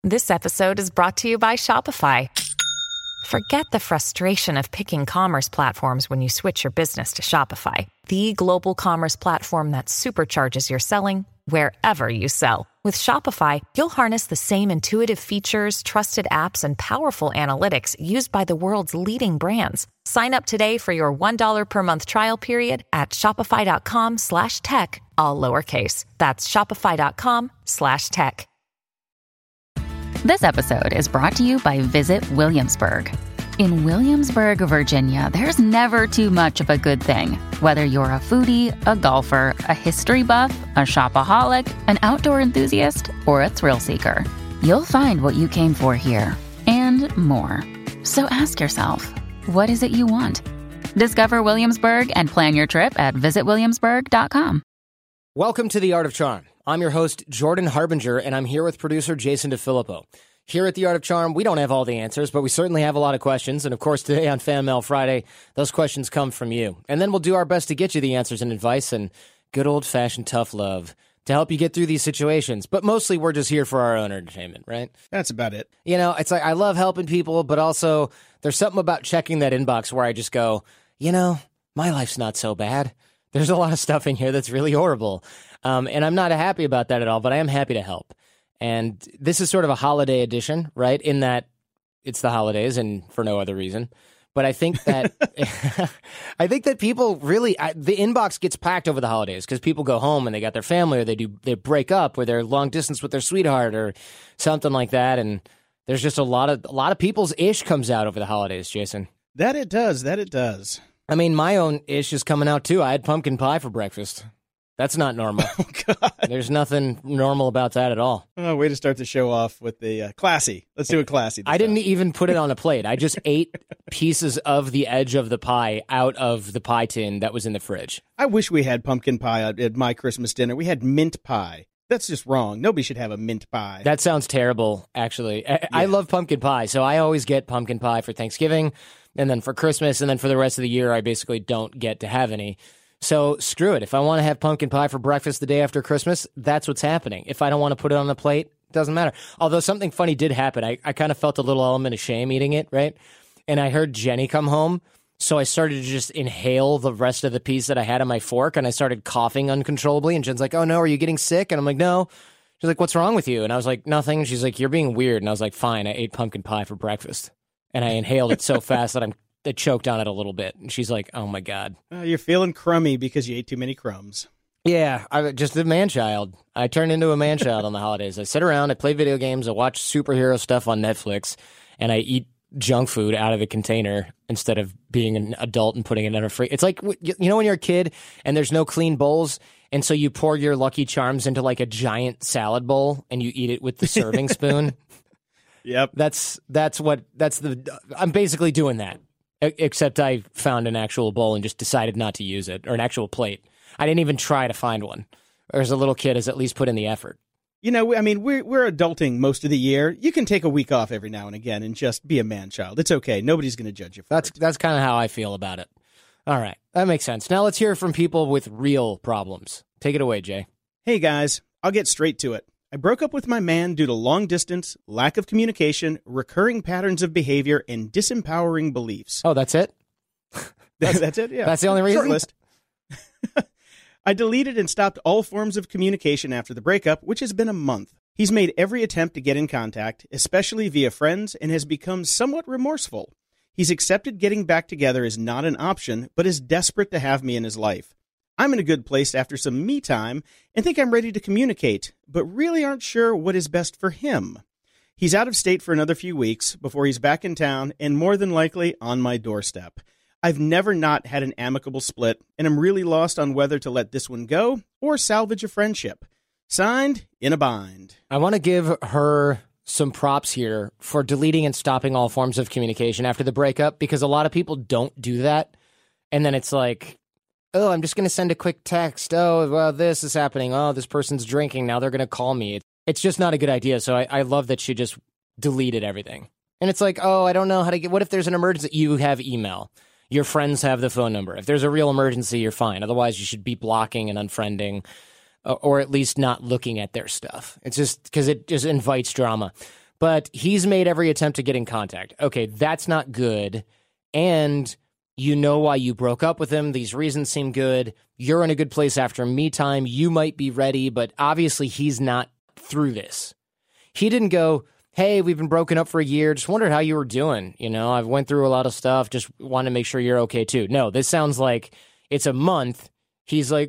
This episode is brought to you by Shopify. Forget the frustration of picking commerce platforms when you switch your business to Shopify, the global commerce platform that supercharges your selling wherever you sell. With Shopify, you'll harness the same intuitive features, trusted apps, and powerful analytics used by the world's leading brands. Sign up today for your $1 per month trial period at shopify.com/tech, all lowercase. That's shopify.com/tech. This episode is brought to you by Visit Williamsburg. In Williamsburg, Virginia, there's never too much of a good thing. Whether you're a foodie, a golfer, a history buff, a shopaholic, an outdoor enthusiast, or a thrill seeker, you'll find what you came for here and more. So ask yourself, what is it you want? Discover Williamsburg and plan your trip at visitwilliamsburg.com. Welcome to The Art of Charm. I'm your host, Jordan Harbinger, and I'm here with producer Jason DeFilippo. Here at The Art of Charm, we don't have all the answers, but we certainly have a lot of questions. And of course, today on Fan Mail Friday, those questions come from you. And then we'll do our best to get you the answers and advice and good old-fashioned tough love to help you get through these situations. But mostly, we're just here for our own entertainment, right? That's about it. You know, it's like I love helping people, but also there's something about checking that inbox where I just go, you know, my life's not so bad. There's a lot of stuff in here that's really horrible. And I'm not happy about that at all, but I am happy to help. And this is sort of a holiday edition, right? In that it's the holidays and for no other reason. But I think that I think that people really the inbox gets packed over the holidays because people go home and they got their family, or they break up, or they're long distance with their sweetheart, or something like that. And there's just a lot of people's ish comes out over the holidays, Jason. That it does. I mean, my own ish is coming out too. I had pumpkin pie for breakfast. That's not normal. Oh, God. There's nothing normal about that at all. Oh, way to start the show off with the classy. Let's do it classy. I didn't even put it on a plate. I just ate pieces of the edge of the pie out of the pie tin that was in the fridge. I wish we had pumpkin pie at my Christmas dinner. We had mint pie. That's just wrong. Nobody should have a mint pie. That sounds terrible, actually. I love pumpkin pie, so I always get pumpkin pie for Thanksgiving, and then for Christmas, and then for the rest of the year, I basically don't get to have any. So screw it. If I want to have pumpkin pie for breakfast the day after Christmas, that's what's happening. If I don't want to put it on the plate, it doesn't matter. Although something funny did happen. I kind of felt a little element of shame eating it, right? And I heard Jenny come home, so I started to just inhale the rest of the piece that I had on my fork, and I started coughing uncontrollably. And Jen's like, "Oh, no, are you getting sick?" And I'm like, "No." She's like, "What's wrong with you?" And I was like, "Nothing." She's like, "You're being weird." And I was like, "Fine, I ate pumpkin pie for breakfast." And I inhaled it so fast that I choked on it a little bit. And she's like, "Oh, my God." You're feeling crummy because you ate too many crumbs. Yeah, I'm just a man-child. I turned into a man-child on the holidays. I sit around, I play video games, I watch superhero stuff on Netflix, and I eat junk food out of a container instead of being an adult and putting it in a fridge. It's like, you know, when you're a kid and there's no clean bowls, and so you pour your Lucky Charms into like a giant salad bowl and you eat it with the serving spoon? Yep. I'm basically doing that. Except I found an actual bowl and just decided not to use it, or an actual plate. I didn't even try to find one. Or as a little kid, has at least put in the effort. You know, I mean, we're adulting most of the year. You can take a week off every now and again and just be a man-child. It's okay. Nobody's going to judge you for it. That's kind of how I feel about it. All right. That makes sense. Now let's hear from people with real problems. Take it away, Jay. Hey, guys. I'll get straight to it. I broke up with my man due to long distance, lack of communication, recurring patterns of behavior, and disempowering beliefs. Oh, that's it? That's it? Yeah. That's the only reason? Short list. I deleted and stopped all forms of communication after the breakup, which has been a month. He's made every attempt to get in contact, especially via friends, and has become somewhat remorseful. He's accepted getting back together is not an option, but is desperate to have me in his life. I'm in a good place after some me time and think I'm ready to communicate, but really aren't sure what is best for him. He's out of state for another few weeks before he's back in town and more than likely on my doorstep. I've never not had an amicable split, and I'm really lost on whether to let this one go or salvage a friendship. Signed, in a bind. I want to give her some props here for deleting and stopping all forms of communication after the breakup, because a lot of people don't do that. And then it's like, oh, I'm just going to send a quick text. Oh, well, this is happening. Oh, this person's drinking. Now they're going to call me. It's just not a good idea. So I love that she just deleted everything. And it's like, oh, I don't know how to get, what if there's an emergency? You have email. Your friends have the phone number. If there's a real emergency, you're fine. Otherwise, you should be blocking and unfriending, or at least not looking at their stuff. It's just because it just invites drama. but he's made every attempt to get in contact. Okay, that's not good. And you know why you broke up with him. These reasons seem good. You're in a good place after me time. You might be ready, but obviously he's not through this. He didn't go, hey, we've been broken up for a year. Just wondered how you were doing. You know, I've went through a lot of stuff. Just want to make sure you're okay too. No, this sounds like it's a month. He's like,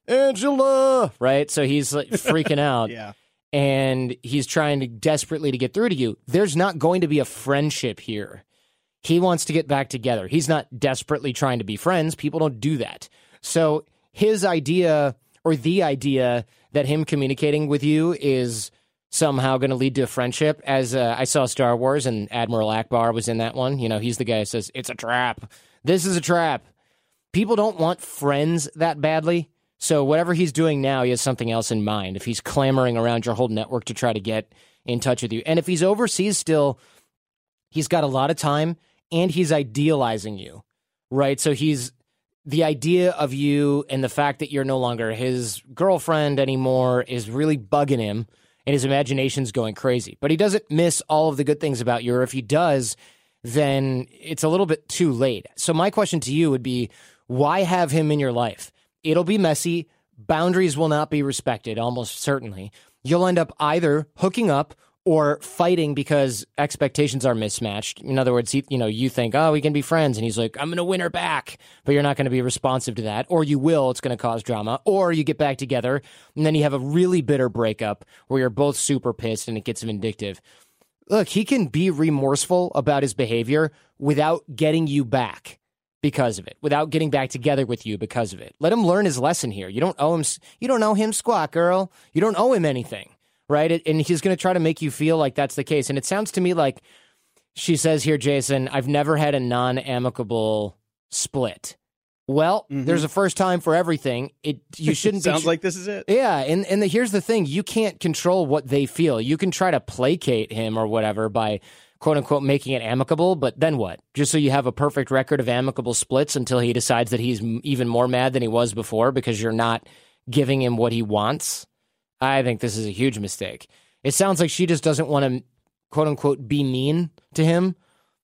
Angela, right? So he's like freaking out. Yeah. And he's trying to desperately to get through to you. There's not going to be a friendship here. He wants to get back together. He's not desperately trying to be friends. People don't do that. So his idea, or the idea that him communicating with you is somehow going to lead to a friendship, as I saw Star Wars and Admiral Akbar was in that one. You know, he's the guy who says, it's a trap. This is a trap. People don't want friends that badly. So whatever he's doing now, he has something else in mind. If he's clamoring around your whole network to try to get in touch with you. And if he's overseas still, he's got a lot of time and he's idealizing you, right? So he's the idea of you and the fact that you're no longer his girlfriend anymore is really bugging him, and his imagination's going crazy. But he doesn't miss all of the good things about you, or if he does, then it's a little bit too late. So my question to you would be, why have him in your life? It'll be messy. Boundaries will not be respected, almost certainly. You'll end up either hooking up or fighting because expectations are mismatched. In other words, you think, oh, we can be friends. And he's like, I'm going to win her back. But you're not going to be responsive to that. Or you will. It's going to cause drama. Or you get back together and then you have a really bitter breakup where you're both super pissed and it gets vindictive. Look, he can be remorseful about his behavior without getting you back because of it, without getting back together with you because of it. Let him learn his lesson here. You don't owe him squat, girl. You don't owe him anything, right? And he's going to try to make you feel like that's the case. And it sounds to me like she says here, Jason, I've never had a non-amicable split. Well, there's a first time for everything. You shouldn't Sounds like this is it. Yeah, and here's the thing. You can't control what they feel. You can try to placate him or whatever by quote-unquote making it amicable, but then what? Just so you have a perfect record of amicable splits until he decides that he's even more mad than he was before because you're not giving him what he wants? I think this is a huge mistake. It sounds like she just doesn't want to quote-unquote be mean to him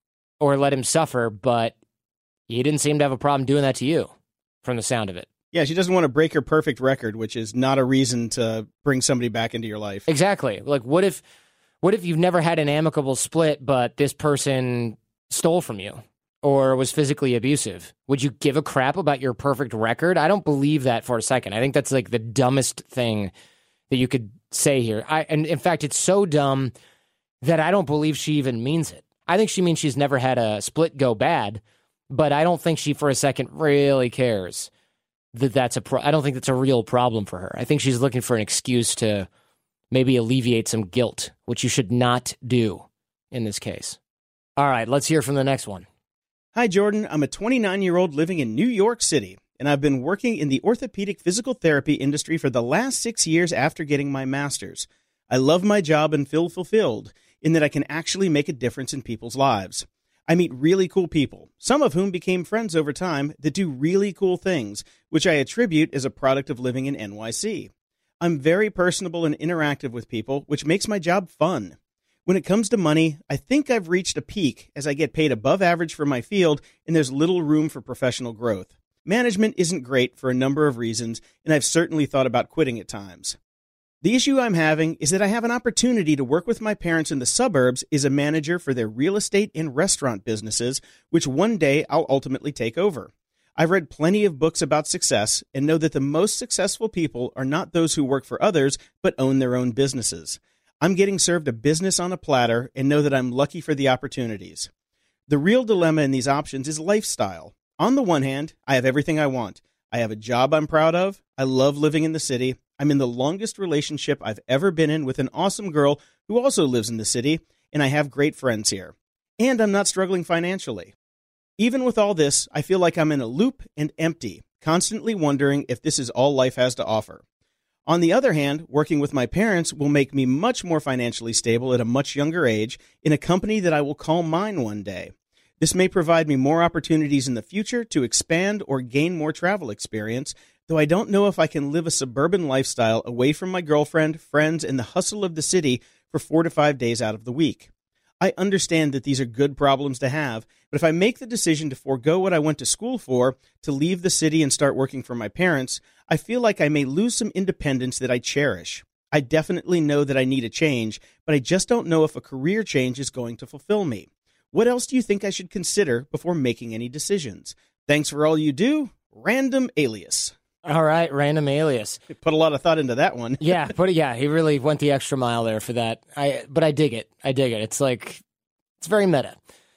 or let him suffer, but he didn't seem to have a problem doing that to you from the sound of it. Yeah, she doesn't want to break her perfect record, which is not a reason to bring somebody back into your life. Exactly. Like, what if you've never had an amicable split, but this person stole from you or was physically abusive? Would you give a crap about your perfect record? I don't believe that for a second. I think that's like the dumbest thing that you could say here. And in fact, it's so dumb that I don't believe she even means it. I think she means she's never had a split go bad, but I don't think she for a second really cares that I don't think that's a real problem for her. I think she's looking for an excuse to maybe alleviate some guilt, which you should not do in this case. All right, let's hear from the next one. Hi, Jordan. I'm a 29-year-old living in New York City, and I've been working in the orthopedic physical therapy industry for the last 6 years after getting my master's. I love my job and feel fulfilled in that I can actually make a difference in people's lives. I meet really cool people, some of whom became friends over time, that do really cool things, which I attribute as a product of living in NYC. I'm very personable and interactive with people, which makes my job fun. When it comes to money, I think I've reached a peak as I get paid above average for my field and there's little room for professional growth. Management isn't great for a number of reasons, and I've certainly thought about quitting at times. The issue I'm having is that I have an opportunity to work with my parents in the suburbs as a manager for their real estate and restaurant businesses, which one day I'll ultimately take over. I've read plenty of books about success and know that the most successful people are not those who work for others, but own their own businesses. I'm getting served a business on a platter and know that I'm lucky for the opportunities. The real dilemma in these options is lifestyle. On the one hand, I have everything I want. I have a job I'm proud of. I love living in the city. I'm in the longest relationship I've ever been in with an awesome girl who also lives in the city, and I have great friends here. And I'm not struggling financially. Even with all this, I feel like I'm in a loop and empty, constantly wondering if this is all life has to offer. On the other hand, working with my parents will make me much more financially stable at a much younger age in a company that I will call mine one day. This may provide me more opportunities in the future to expand or gain more travel experience, though I don't know if I can live a suburban lifestyle away from my girlfriend, friends, and the hustle of the city for 4 to 5 days out of the week. I understand that these are good problems to have, but if I make the decision to forego what I went to school for, to leave the city and start working for my parents, I feel like I may lose some independence that I cherish. I definitely know that I need a change, but I just don't know if a career change is going to fulfill me. What else do you think I should consider before making any decisions? Thanks for all you do, Random Alias. All right, Random Alias. Put a lot of thought into that one. Yeah, he really went the extra mile there for that. But I dig it. It's very meta.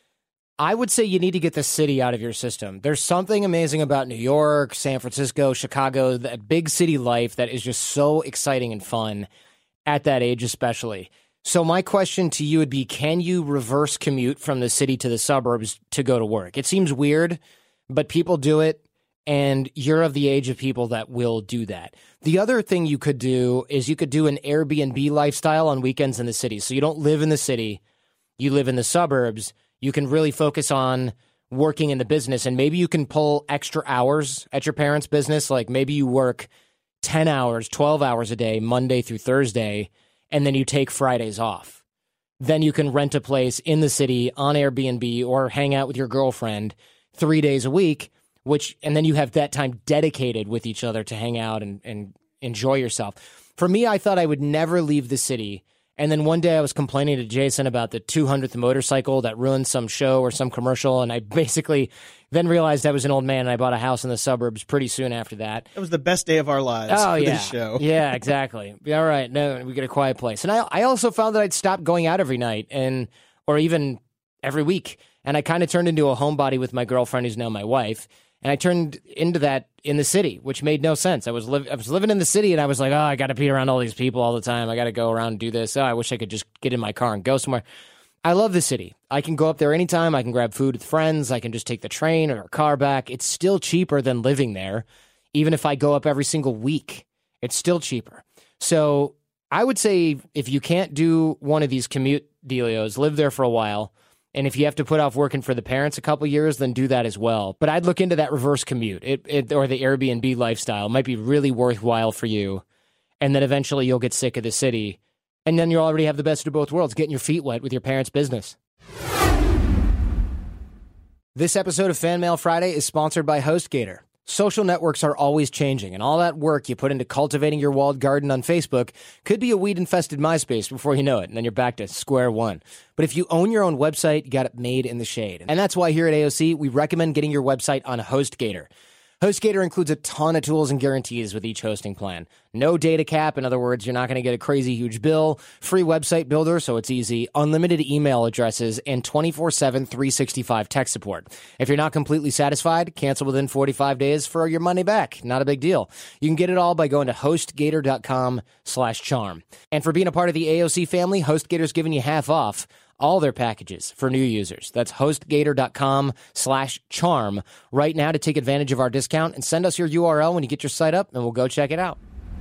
I would say you need to get the city out of your system. There's something amazing about New York, San Francisco, Chicago, that big city life that is just so exciting and fun at that age especially. So my question to you would be, can you reverse commute from the city to the suburbs to go to work? It seems weird, but people do it, and you're of the age of people that will do that. The other thing you could do is you could do an Airbnb lifestyle on weekends in the city. So you don't live in the city, you live in the suburbs. You can really focus on working in the business, and maybe you can pull extra hours at your parents' business. Like maybe you work 10 hours, 12 hours a day, Monday through Thursday, and then you take Fridays off. Then you can rent a place in the city on Airbnb or hang out with your girlfriend 3 days a week, and then you have that time dedicated with each other to hang out and enjoy yourself. For me, I thought I would never leave the city. And then one day I was complaining to Jason about the 200th motorcycle that ruined some show or some commercial. And I basically then realized I was an old man and I bought a house in the suburbs pretty soon after that. That was the best day of our lives this show. Yeah, exactly. All right. No, we get a quiet place. And I also found that I'd stopped going out every night or even every week. And I kind of turned into a homebody with my girlfriend, who's now my wife. And I turned into that in the city, which made no sense. I was living in the city, and I was like, oh, I got to be around all these people all the time. I got to go around and do this. Oh, I wish I could just get in my car and go somewhere. I love the city. I can go up there anytime. I can grab food with friends. I can just take the train or a car back. It's still cheaper than living there. Even if I go up every single week, it's still cheaper. So I would say if you can't do one of these commute dealios, live there for a while. And if you have to put off working for the parents a couple years, then do that as well. But I'd look into that reverse commute or the Airbnb lifestyle. It might be really worthwhile for you. And then eventually you'll get sick of the city. And then you'll already have the best of both worlds, getting your feet wet with your parents' business. This episode of Fan Mail Friday is sponsored by HostGator. Social networks are always changing, and all that work you put into cultivating your walled garden on Facebook could be a weed-infested MySpace before you know it, and then you're back to square one. But if you own your own website, you got it made in the shade. And that's why here at AOC, we recommend getting your website on HostGator. HostGator includes a ton of tools and guarantees with each hosting plan. No data cap. In other words, you're not going to get a crazy huge bill. Free website builder, so it's easy. Unlimited email addresses and 24/7 365 tech support. If you're not completely satisfied, cancel within 45 days for your money back. Not a big deal. You can get it all by going to HostGator.com/charm. And for being a part of the AOC family, HostGator's giving you half off all their packages for new users. That's HostGator.com/charm right now to take advantage of our discount, and send us your URL when you get your site up and we'll go check it out.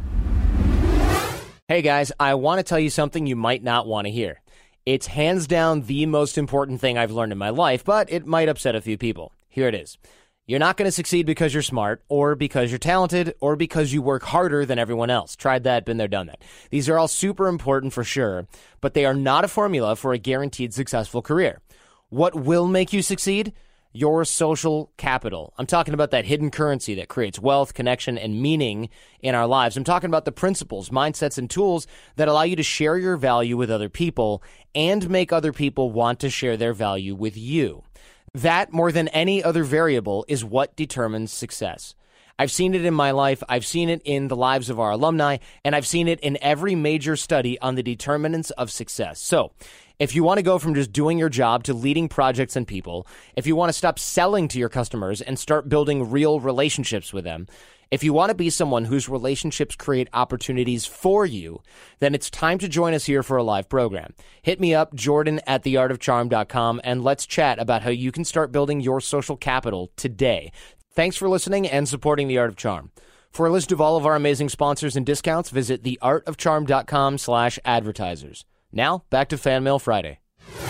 Hey guys, I want to tell you something you might not want to hear. It's hands down the most important thing I've learned in my life, but it might upset a few people. Here it is. You're not going to succeed because you're smart, or because you're talented, or because you work harder than everyone else. Tried that, been there, done that. These are all super important for sure, but they are not a formula for a guaranteed successful career. What will make you succeed? Your social capital. I'm talking about that hidden currency that creates wealth, connection, and meaning in our lives. I'm talking about the principles, mindsets, and tools that allow you to share your value with other people and make other people want to share their value with you. That, more than any other variable, is what determines success. I've seen it in my life, I've seen it in the lives of our alumni, and I've seen it in every major study on the determinants of success. So, if you want to go from just doing your job to leading projects and people, if you want to stop selling to your customers and start building real relationships with them, if you want to be someone whose relationships create opportunities for you, then it's time to join us here for a live program. Hit me up, Jordan@theartofcharm.com, and let's chat about how you can start building your social capital today. Thanks for listening and supporting The Art of Charm. For a list of all of our amazing sponsors and discounts, visit theartofcharm.com/advertisers. Now, back to Fan Mail Friday.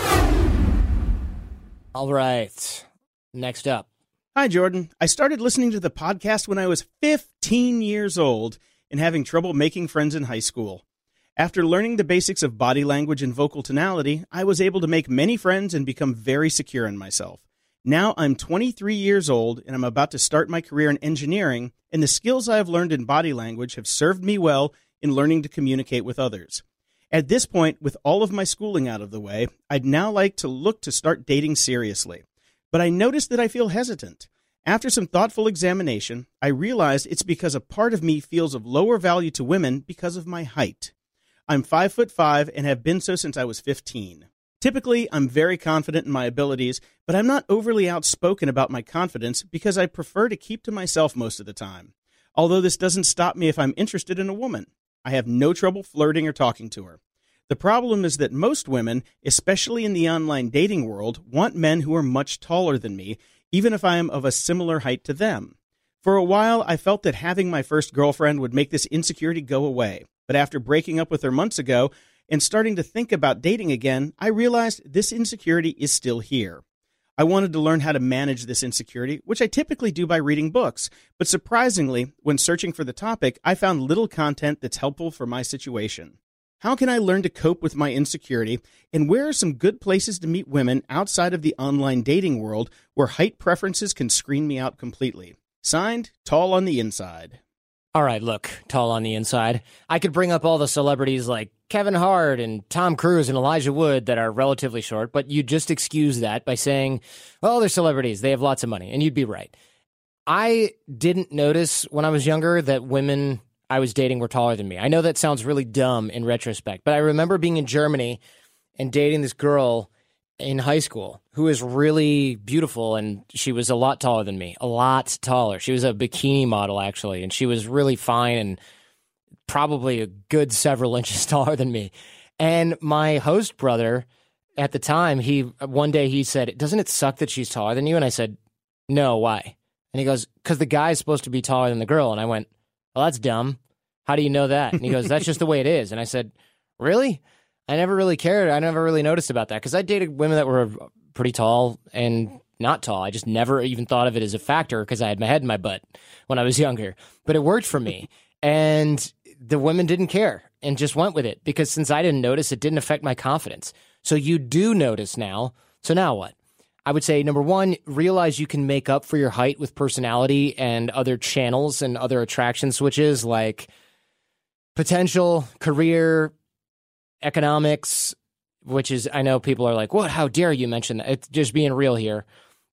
All right. Next up. Hi, Jordan. I started listening to the podcast when I was 15 years old and having trouble making friends in high school. After learning the basics of body language and vocal tonality, I was able to make many friends and become very secure in myself. Now I'm 23 years old and I'm about to start my career in engineering, and the skills I have learned in body language have served me well in learning to communicate with others. At this point, with all of my schooling out of the way, I'd now like to look to start dating seriously. But I noticed that I feel hesitant. After some thoughtful examination, I realized it's because a part of me feels of lower value to women because of my height. I'm 5'5" and have been so since I was 15. Typically, I'm very confident in my abilities, but I'm not overly outspoken about my confidence because I prefer to keep to myself most of the time. Although this doesn't stop me if I'm interested in a woman. I have no trouble flirting or talking to her. The problem is that most women, especially in the online dating world, want men who are much taller than me, even if I am of a similar height to them. For a while, I felt that having my first girlfriend would make this insecurity go away. But after breaking up with her months ago and starting to think about dating again, I realized this insecurity is still here. I wanted to learn how to manage this insecurity, which I typically do by reading books. But surprisingly, when searching for the topic, I found little content that's helpful for my situation. How can I learn to cope with my insecurity, and where are some good places to meet women outside of the online dating world where height preferences can screen me out completely? Signed, Tall on the Inside. All right, look, Tall on the Inside. I could bring up all the celebrities like Kevin Hart and Tom Cruise and Elijah Wood that are relatively short, but you just excuse that by saying, well, they're celebrities, they have lots of money, and you'd be right. I didn't notice when I was younger that women I was dating were taller than me. I know that sounds really dumb in retrospect, but I remember being in Germany and dating this girl in high school who was really beautiful, and she was a lot taller than me, a lot taller. She was a bikini model, actually, and she was really fine and probably a good several inches taller than me. And my host brother at the time, one day he said, doesn't it suck that she's taller than you? And I said, no, why? And he goes, because the guy's supposed to be taller than the girl. And I went, well, that's dumb. How do you know that? And he goes, that's just the way it is. And I said, really? I never really cared. I never really noticed about that because I dated women that were pretty tall and not tall. I just never even thought of it as a factor because I had my head in my butt when I was younger. But it worked for me. And the women didn't care and just went with it because since I didn't notice, it didn't affect my confidence. So you do notice now. So now what? I would say, number one, realize you can make up for your height with personality and other channels and other attraction switches like potential, career, economics, which is, I know people are like, what? How dare you mention that? It's just being real here.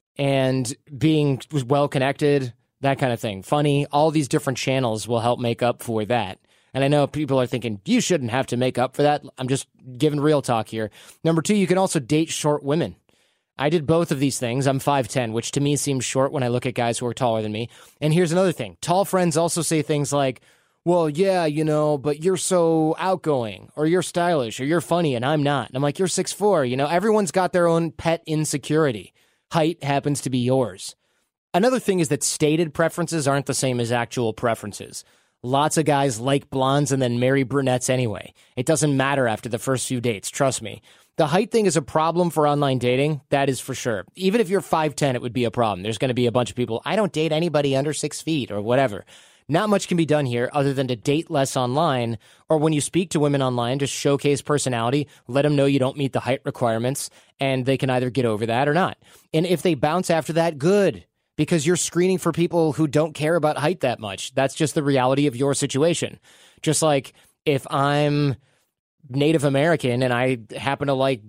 And being well-connected, that kind of thing. Funny, all these different channels will help make up for that. And I know people are thinking, you shouldn't have to make up for that. I'm just giving real talk here. Number two, you can also date short women. I did both of these things. I'm 5'10", which to me seems short when I look at guys who are taller than me. And here's another thing. Tall friends also say things like, well, yeah, but you're so outgoing, or you're stylish, or you're funny, and I'm not. And I'm like, you're 6'4", everyone's got their own pet insecurity. Height happens to be yours. Another thing is that stated preferences aren't the same as actual preferences. Lots of guys like blondes and then marry brunettes anyway. It doesn't matter after the first few dates, trust me. The height thing is a problem for online dating, that is for sure. Even if you're 5'10", it would be a problem. There's going to be a bunch of people, I don't date anybody under 6 feet or whatever. Not much can be done here other than to date less online, or when you speak to women online, just showcase personality, let them know you don't meet the height requirements, and they can either get over that or not. And if they bounce after that, good, because you're screening for people who don't care about height that much. That's just the reality of your situation. Just like if I'm Native American and I happen to like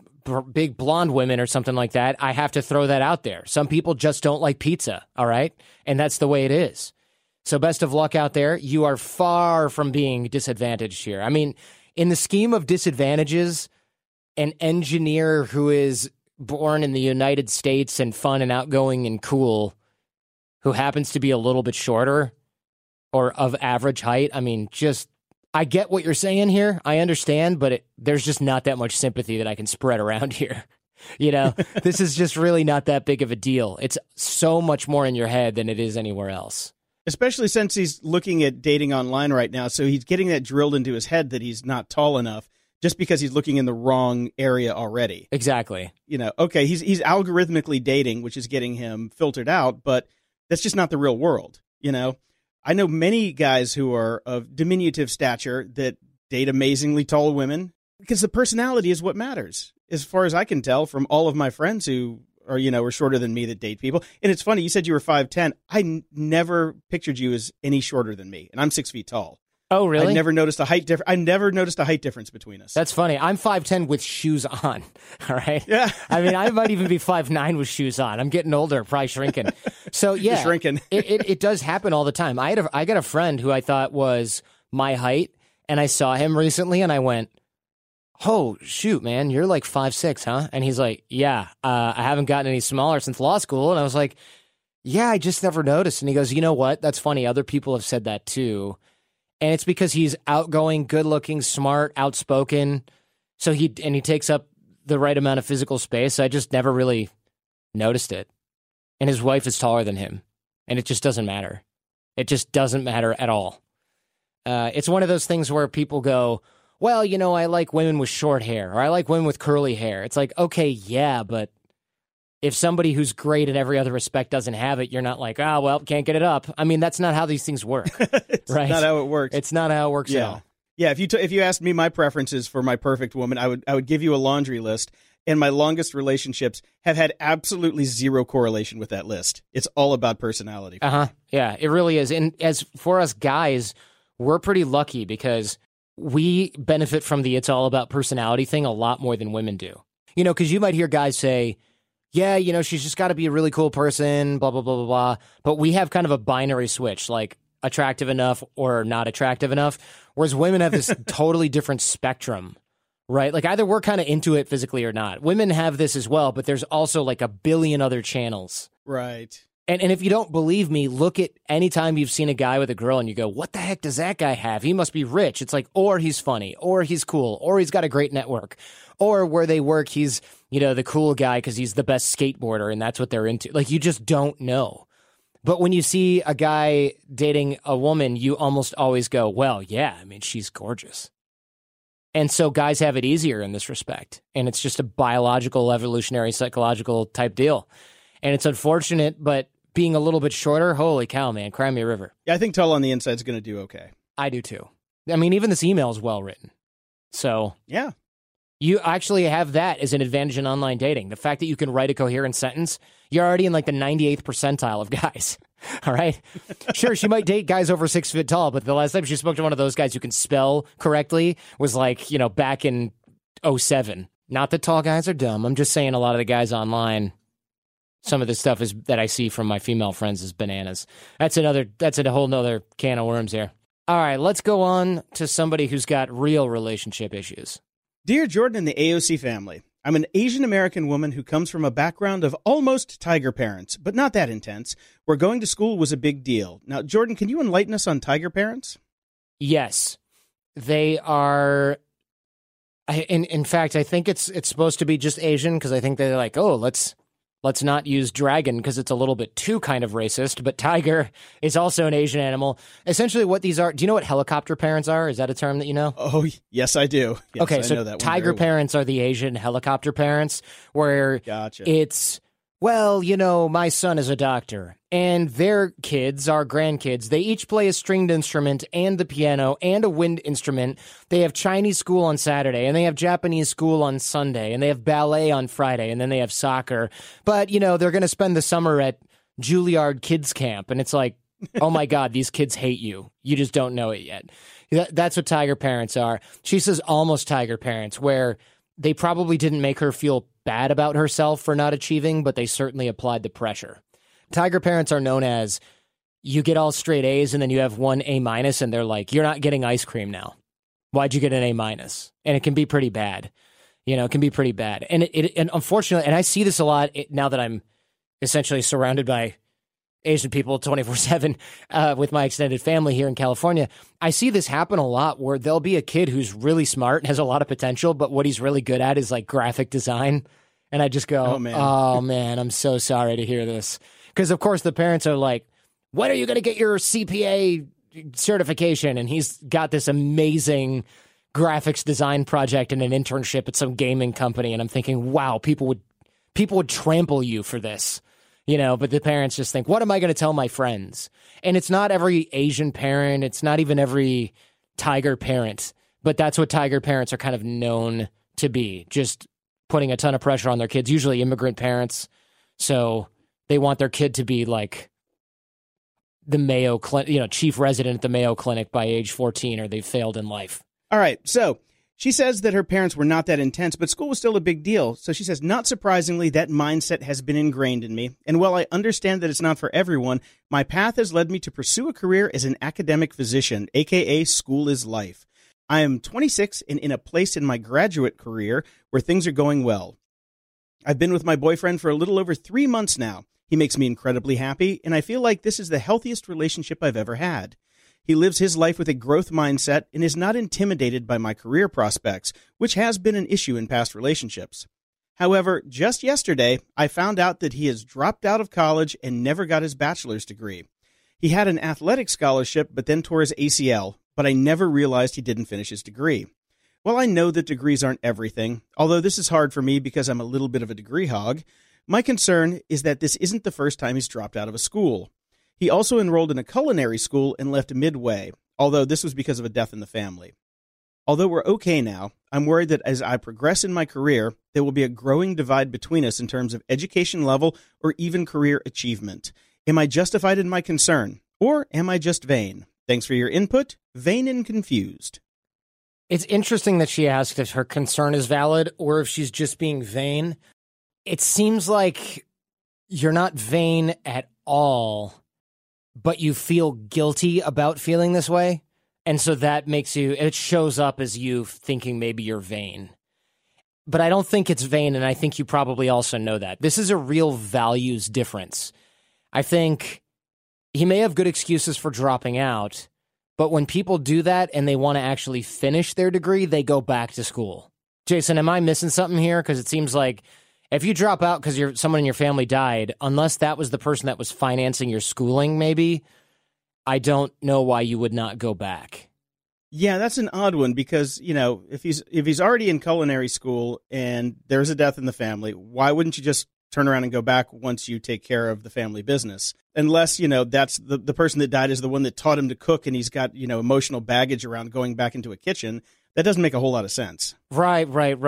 big blonde women or something like that, I have to throw that out there. Some people just don't like pizza, all right? And that's the way it is. So best of luck out there. You are far from being disadvantaged here. I mean, in the scheme of disadvantages, an engineer who is born in the United States and fun and outgoing and cool, who happens to be a little bit shorter or of average height, I mean, just, I get what you're saying here. I understand, but there's just not that much sympathy that I can spread around here. This is just really not that big of a deal. It's so much more in your head than it is anywhere else. Especially since he's looking at dating online right now, so he's getting that drilled into his head that he's not tall enough just because he's looking in the wrong area already. Exactly. Okay, he's algorithmically dating, which is getting him filtered out, but that's just not the real world, I know many guys who are of diminutive stature that date amazingly tall women because the personality is what matters. As far as I can tell from all of my friends who are shorter than me that date people. And it's funny, you said you were 5'10". Never pictured you as any shorter than me, and I'm 6 feet tall. Oh, really? I never noticed a height difference between us. That's funny. I'm 5'10" with shoes on. All right. Yeah. I mean, I might even be 5'9" with shoes on. I'm getting older, probably shrinking. So yeah, you're shrinking. it does happen all the time. I got a friend who I thought was my height, and I saw him recently, and I went, "Oh shoot, man, you're like 5'6", huh?" And he's like, "Yeah, I haven't gotten any smaller since law school." And I was like, "Yeah, I just never noticed." And he goes, "You know what? That's funny. Other people have said that too." And it's because he's outgoing, good-looking, smart, outspoken. So he takes up the right amount of physical space. I just never really noticed it. And his wife is taller than him. And it just doesn't matter. It just doesn't matter at all. It's one of those things where people go, "Well, I like women with short hair, or I like women with curly hair." It's like, okay, yeah, but if somebody who's great in every other respect doesn't have it, you're not like, "Oh, well, can't get it up." I mean, that's not how these things work. It's right? not how it works. It's not how it works at all. Yeah, if you asked me my preferences for my perfect woman, I would give you a laundry list, and my longest relationships have had absolutely zero correlation with that list. It's all about personality. Yeah, it really is. And as for us guys, we're pretty lucky because we benefit from the "it's all about personality" thing a lot more than women do. Because you might hear guys say, "Yeah, she's just got to be a really cool person, blah, blah, blah, blah, blah." But we have kind of a binary switch, like attractive enough or not attractive enough. Whereas women have this totally different spectrum, right? Like either we're kind of into it physically or not. Women have this as well, but there's also like a billion other channels. Right. And if you don't believe me, look at any time you've seen a guy with a girl and you go, "What the heck does that guy have? He must be rich." It's like, or he's funny, or he's cool, or he's got a great network, or where they work, he's, the cool guy because he's the best skateboarder and that's what they're into. Like, you just don't know. But when you see a guy dating a woman, you almost always go, "Well, yeah, I mean, she's gorgeous." And so guys have it easier in this respect. And it's just a biological, evolutionary, psychological type deal. And it's unfortunate, but being a little bit shorter, holy cow, man, cry me a river. Yeah, I think tall on the inside is going to do okay. I do too. I mean, even this email is well written. So yeah, you actually have that as an advantage in online dating. The fact that you can write a coherent sentence, you're already in like the 98th percentile of guys. All right. Sure, she might date guys over 6 feet tall, but the last time she spoke to one of those guys who can spell correctly was like, back in 2007. Not that tall guys are dumb. I'm just saying a lot of the guys online, some of the stuff that I see from my female friends is bananas. That's a whole nother can of worms here. All right, let's go on to somebody who's got real relationship issues. Dear Jordan and the AOC family, I'm an Asian American woman who comes from a background of almost tiger parents, but not that intense, where going to school was a big deal. Now, Jordan, can you enlighten us on tiger parents? Yes, they are. In fact, I think it's supposed to be just Asian because I think they're like, "Oh, let's not use dragon because it's a little bit too kind of racist." But tiger is also an Asian animal. Essentially, what these are. Do you know what helicopter parents are? Is that a term that you know? Oh, yes, I do. Yes, okay, so I know that tiger parents are the Asian helicopter parents, where it's, "Well, my son is a doctor, and their kids are grandkids. They each play a stringed instrument and the piano and a wind instrument. They have Chinese school on Saturday, and they have Japanese school on Sunday, and they have ballet on Friday, and then they have soccer. But, they're going to spend the summer at Juilliard Kids Camp." And it's like, oh my God, these kids hate you. You just don't know it yet. That's what tiger parents are. She says almost tiger parents, where they probably didn't make her feel bad about herself for not achieving, but they certainly applied the pressure. Tiger parents are known as, you get all straight A's and then you have one A-, and they're like, "You're not getting ice cream now. Why'd you get an A-?" And it can be pretty bad. It can be pretty bad. And and unfortunately, and I see this a lot now that I'm essentially surrounded by Asian people 24/7 with my extended family here in California. I see this happen a lot where there'll be a kid who's really smart and has a lot of potential, but what he's really good at is like graphic design. And I just go, oh man, I'm so sorry to hear this. Because of course the parents are like, "When are you going to get your CPA certification?" And he's got this amazing graphics design project and an internship at some gaming company. And I'm thinking, wow, people would trample you for this. But the parents just think, what am I going to tell my friends? And it's not every Asian parent. It's not even every tiger parent but that's what Tiger parents are kind of known to be, just putting a ton of pressure on their kids, usually immigrant parents. So they want their kid to be like the Mayo Clinic, chief resident at the Mayo Clinic by age 14, or they've failed in life. All right, so she says that her parents were not that intense, but school was still a big deal. So she says, not surprisingly, that mindset has been ingrained in me. And while I understand that it's not for everyone, my path has led me to pursue a career as an academic physician, a.k.a. school is life. I am 26 and in a place in my graduate career where things are going well. I've been with my boyfriend for a little over 3 months now. He makes me incredibly happy, and I feel like this is the healthiest relationship I've ever had. He lives his life with a growth mindset and is not intimidated by my career prospects, which has been an issue in past relationships. However, just yesterday, I found out that he has dropped out of college and never got his bachelor's degree. He had an athletic scholarship but then tore his ACL, but I never realized he didn't finish his degree. Well, I know that degrees aren't everything, although this is hard for me because I'm a little bit of a degree hog. My concern is that this isn't the first time he's dropped out of a school. He also enrolled in a culinary school and left midway, although this was because of a death in the family. Although we're okay now, I'm worried that as I progress in my career, there will be a growing divide between us in terms of education level or even career achievement. Am I justified in my concern, or am I just vain? Thanks for your input. Vain and confused. It's interesting that she asked if her concern is valid or if she's just being vain. It seems like you're not vain at all, but you feel guilty about feeling this way. And so that makes it shows up as you thinking maybe you're vain. But I don't think it's vain, and I think you probably also know that. This is a real values difference. I think he may have good excuses for dropping out, but when people do that and they want to actually finish their degree, they go back to school. Jason, am I missing something here? Because it seems like if you drop out because someone in your family died, unless that was the person that was financing your schooling, maybe, I don't know why you would not go back. Yeah, that's an odd one because, if he's already in culinary school and there's a death in the family, why wouldn't you just turn around and go back once you take care of the family business? Unless, that's the person that died is the one that taught him to cook and he's got, emotional baggage around going back into a kitchen. That doesn't make a whole lot of sense. Right.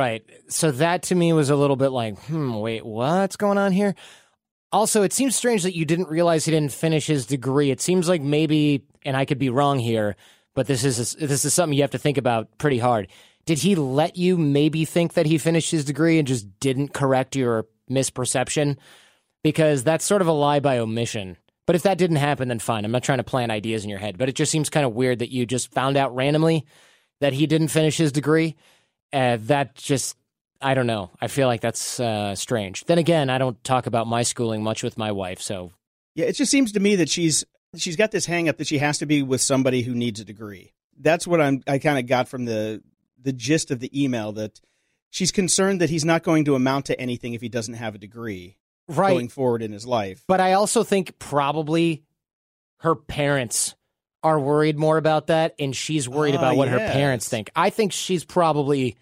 So that to me was a little bit like, wait, what's going on here? Also, it seems strange that you didn't realize he didn't finish his degree. It seems like maybe, and I could be wrong here, but this is something you have to think about pretty hard. Did he let you maybe think that he finished his degree and just didn't correct your misperception? Because that's sort of a lie by omission. But if that didn't happen, then fine. I'm not trying to plant ideas in your head, but it just seems kind of weird that you just found out randomly that he didn't finish his degree. That just, I don't know. I feel like that's strange. Then again, I don't talk about my schooling much with my wife, so. Yeah, it just seems to me that she's got this hang up that she has to be with somebody who needs a degree. That's what I kind of got from the gist of the email, that she's concerned that he's not going to amount to anything if he doesn't have a degree going forward in his life. But I also think probably her parents are worried more about that, and she's worried about what her parents think. I think she's probably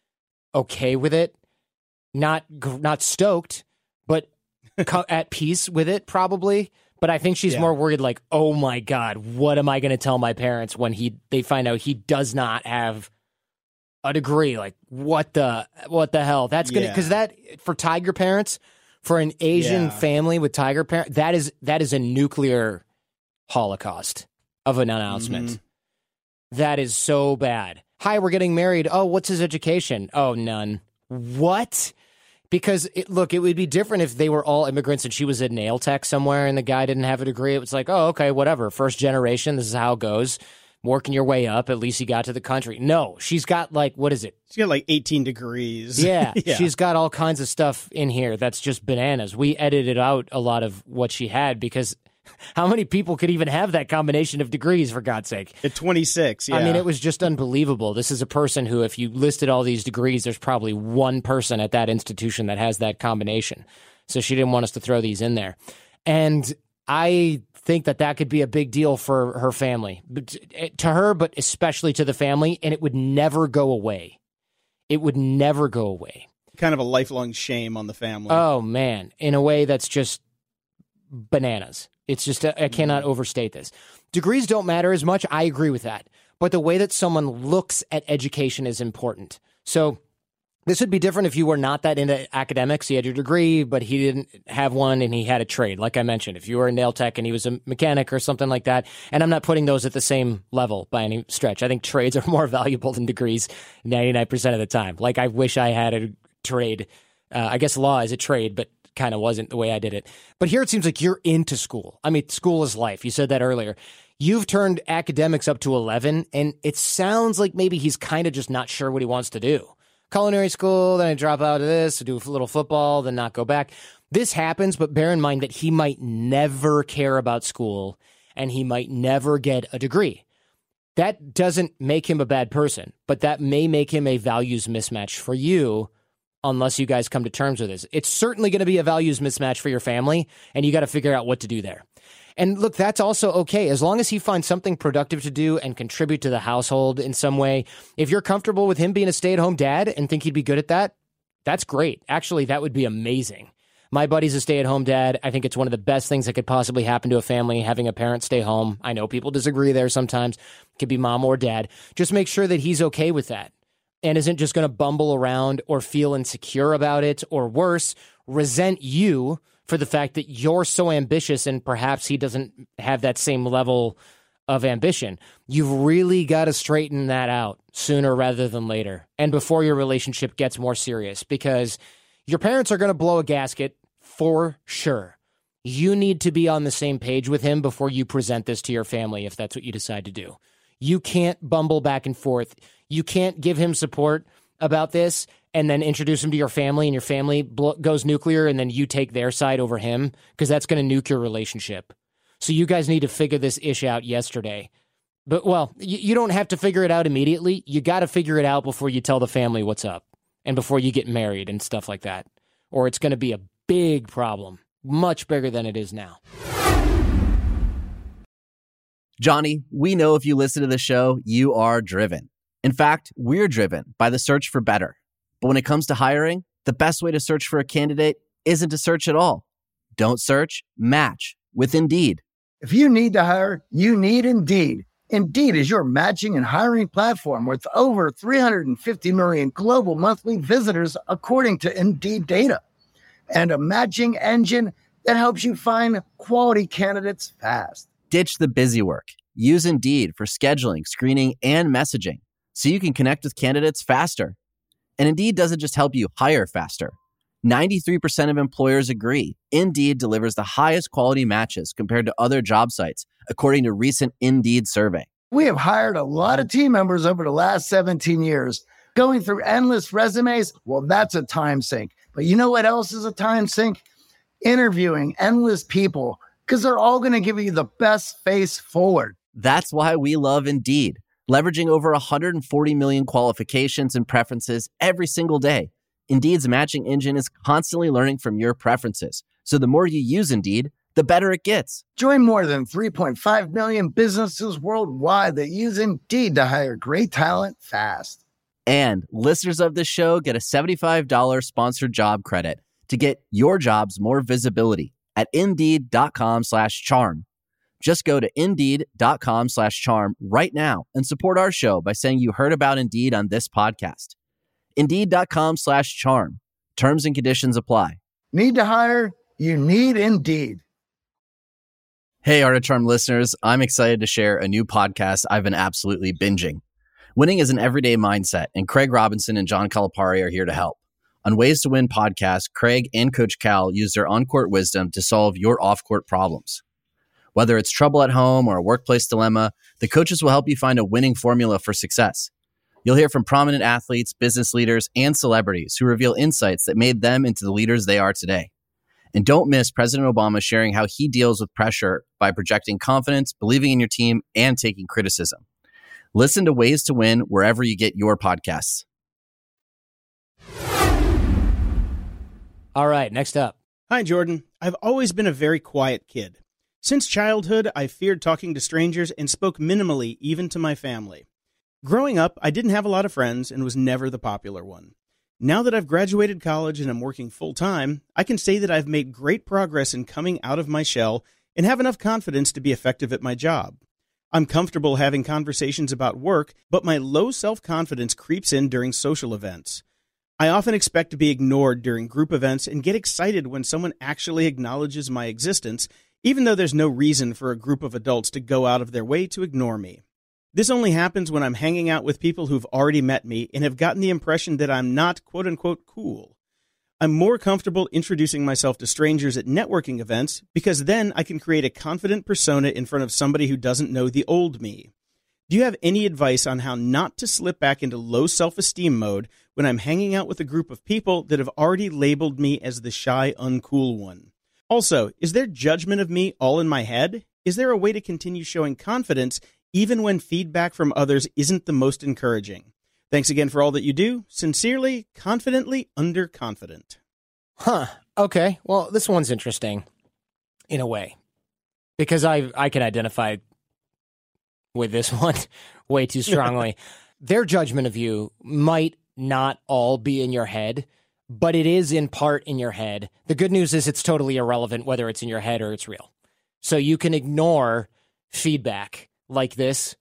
okay with it, not stoked, but at peace with it probably. But I think she's more worried, like, oh my God, what am I going to tell my parents when they find out he does not have a degree? Like, what the hell? That's gonna, because that for Tiger parents, for an Asian family with Tiger parents, that is a nuclear holocaust of an announcement. Mm-hmm. That is so bad. Hi, we're getting married. Oh, what's his education? Oh, none. What? Because, it would be different if they were all immigrants and she was a nail tech somewhere and the guy didn't have a degree. It was like, oh, okay, whatever. First generation, this is how it goes. Working your way up, at least you got to the country. No, she's got what is it? She's got 18 degrees. Yeah, she's got all kinds of stuff in here that's just bananas. We edited out a lot of what she had because how many people could even have that combination of degrees, for God's sake? At 26, yeah. I mean, it was just unbelievable. This is a person who, if you listed all these degrees, there's probably one person at that institution that has that combination. So she didn't want us to throw these in there. And I think that could be a big deal for her family. To her, but especially to the family, and it would never go away. It would never go away. Kind of a lifelong shame on the family. Oh, man. In a way that's just bananas. It's just, I cannot overstate this. Degrees don't matter as much. I agree with that. but the way that someone looks at education is important. So this would be different if you were not that into academics. He had your degree, but he didn't have one and he had a trade. Like I mentioned, if you were a nail tech and he was a mechanic or something like that, and I'm not putting those at the same level by any stretch. I think trades are more valuable than degrees 99% of the time. Like I wish I had a trade. I guess law is a trade, but kind of wasn't the way I did it. But here it seems like you're into school. I mean, school is life. You said that earlier. You've turned academics up to 11, and it sounds like maybe he's kind of just not sure what he wants to do. Culinary school, then I drop out of this, do a little football, then not go back. This happens, but bear in mind that he might never care about school and he might never get a degree. That doesn't make him a bad person, but that may make him a values mismatch for you unless you guys come to terms with this. It's certainly going to be a values mismatch for your family, and you got to figure out what to do there. And look, that's also okay. As long as he finds something productive to do and contribute to the household in some way, if you're comfortable with him being a stay-at-home dad and think he'd be good at that, that's great. Actually, that would be amazing. My buddy's a stay-at-home dad. I think it's one of the best things that could possibly happen to a family, having a parent stay home. I know people disagree there sometimes. It could be mom or dad. Just make sure that he's okay with that and isn't just going to bumble around or feel insecure about it, or worse, resent you for the fact that you're so ambitious and perhaps he doesn't have that same level of ambition. You've really got to straighten that out sooner rather than later, and before your relationship gets more serious, because your parents are going to blow a gasket for sure. You need to be on the same page with him before you present this to your family, if that's what you decide to do. You can't bumble back and forth. You can't give him support about this and then introduce him to your family, and your family goes nuclear, and then you take their side over him, because that's going to nuke your relationship. So you guys need to figure this ish out yesterday. But, well, you don't have to figure it out immediately. You got to figure it out before you tell the family what's up and before you get married and stuff like that, or it's going to be a big problem, much bigger than it is now. Johnny, we know if you listen to the show, you are driven. In fact, we're driven by the search for better. But when it comes to hiring, the best way to search for a candidate isn't to search at all. Don't search, match with Indeed. If you need to hire, you need Indeed. Indeed is your matching and hiring platform with over 350 million global monthly visitors, according to Indeed data, and a matching engine that helps you find quality candidates fast. Ditch the busy work. Use Indeed for scheduling, screening, and messaging so you can connect with candidates faster. And Indeed doesn't just help you hire faster. 93% of employers agree Indeed delivers the highest quality matches compared to other job sites, according to a recent Indeed survey. We have hired a lot of team members over the last 17 years. Going through endless resumes, well, that's a time sink. But you know what else is a time sink? Interviewing endless people, because they're all going to give you the best face forward. That's why we love Indeed, leveraging over 140 million qualifications and preferences every single day. Indeed's matching engine is constantly learning from your preferences. So the more you use Indeed, the better it gets. Join more than 3.5 million businesses worldwide that use Indeed to hire great talent fast. And listeners of this show get a $75 sponsored job credit to get your jobs more visibility at Indeed.com/charm. Just go to Indeed.com/charm right now and support our show by saying you heard about Indeed on this podcast. Indeed.com/charm. Terms and conditions apply. Need to hire? You need Indeed. Hey, Art of Charm listeners, I'm excited to share a new podcast I've been absolutely binging. Winning is an everyday mindset, and Craig Robinson and John Calipari are here to help. On Ways to Win podcast, Craig and Coach Cal use their on-court wisdom to solve your off-court problems. Whether it's trouble at home or a workplace dilemma, the coaches will help you find a winning formula for success. You'll hear from prominent athletes, business leaders, and celebrities who reveal insights that made them into the leaders they are today. And don't miss President Obama sharing how he deals with pressure by projecting confidence, believing in your team, and taking criticism. Listen to Ways to Win wherever you get your podcasts. All right, next up. Hi, Jordan. I've always been a very quiet kid. Since childhood, I feared talking to strangers and spoke minimally even to my family. Growing up, I didn't have a lot of friends and was never the popular one. Now that I've graduated college and I'm working full-time, I can say that I've made great progress in coming out of my shell and have enough confidence to be effective at my job. I'm comfortable having conversations about work, but my low self-confidence creeps in during social events. I often expect to be ignored during group events and get excited when someone actually acknowledges my existence, even though there's no reason for a group of adults to go out of their way to ignore me. This only happens when I'm hanging out with people who've already met me and have gotten the impression that I'm not quote-unquote cool. I'm more comfortable introducing myself to strangers at networking events because then I can create a confident persona in front of somebody who doesn't know the old me. Do you have any advice on how not to slip back into low self-esteem mode when I'm hanging out with a group of people that have already labeled me as the shy, uncool one? Also, is their judgment of me all in my head? Is there a way to continue showing confidence even when feedback from others isn't the most encouraging? Thanks again for all that you do. Sincerely, confidently underconfident. Huh. Okay. Well, this one's interesting in a way because I can identify with this one way too strongly. Their judgment of you might not all be in your head, but it is in part in your head. The good news is it's totally irrelevant whether it's in your head or it's real. So you can ignore feedback like this,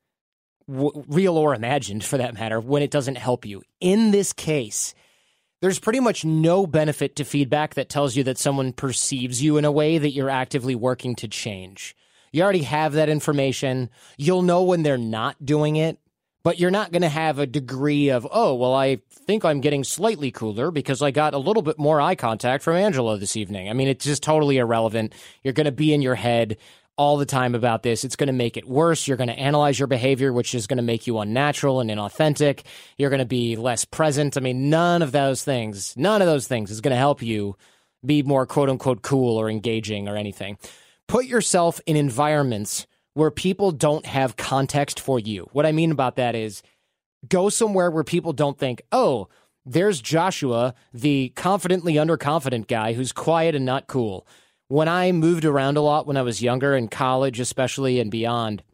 real or imagined for that matter, when it doesn't help you. In this case, there's pretty much no benefit to feedback that tells you that someone perceives you in a way that you're actively working to change. You already have that information. You'll know when they're not doing it, but you're not going to have a degree of, oh, well, I think I'm getting slightly cooler because I got a little bit more eye contact from Angela this evening. I mean, it's just totally irrelevant. You're going to be in your head all the time about this. It's going to make it worse. You're going to analyze your behavior, which is going to make you unnatural and inauthentic. You're going to be less present. I mean, none of those things is going to help you be more quote unquote cool or engaging or anything. Put yourself in environments where people don't have context for you. What I mean about that is go somewhere where people don't think, oh, there's Joshua, the confidently underconfident guy who's quiet and not cool. When I moved around a lot when I was younger, in college especially and beyond,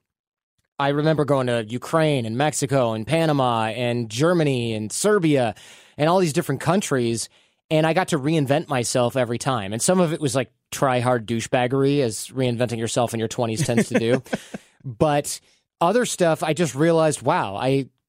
I remember going to Ukraine and Mexico and Panama and Germany and Serbia and all these different countries, and I got to reinvent myself every time. And some of it was like try-hard douchebaggery, as reinventing yourself in your 20s tends to do. But other stuff, I just realized, wow,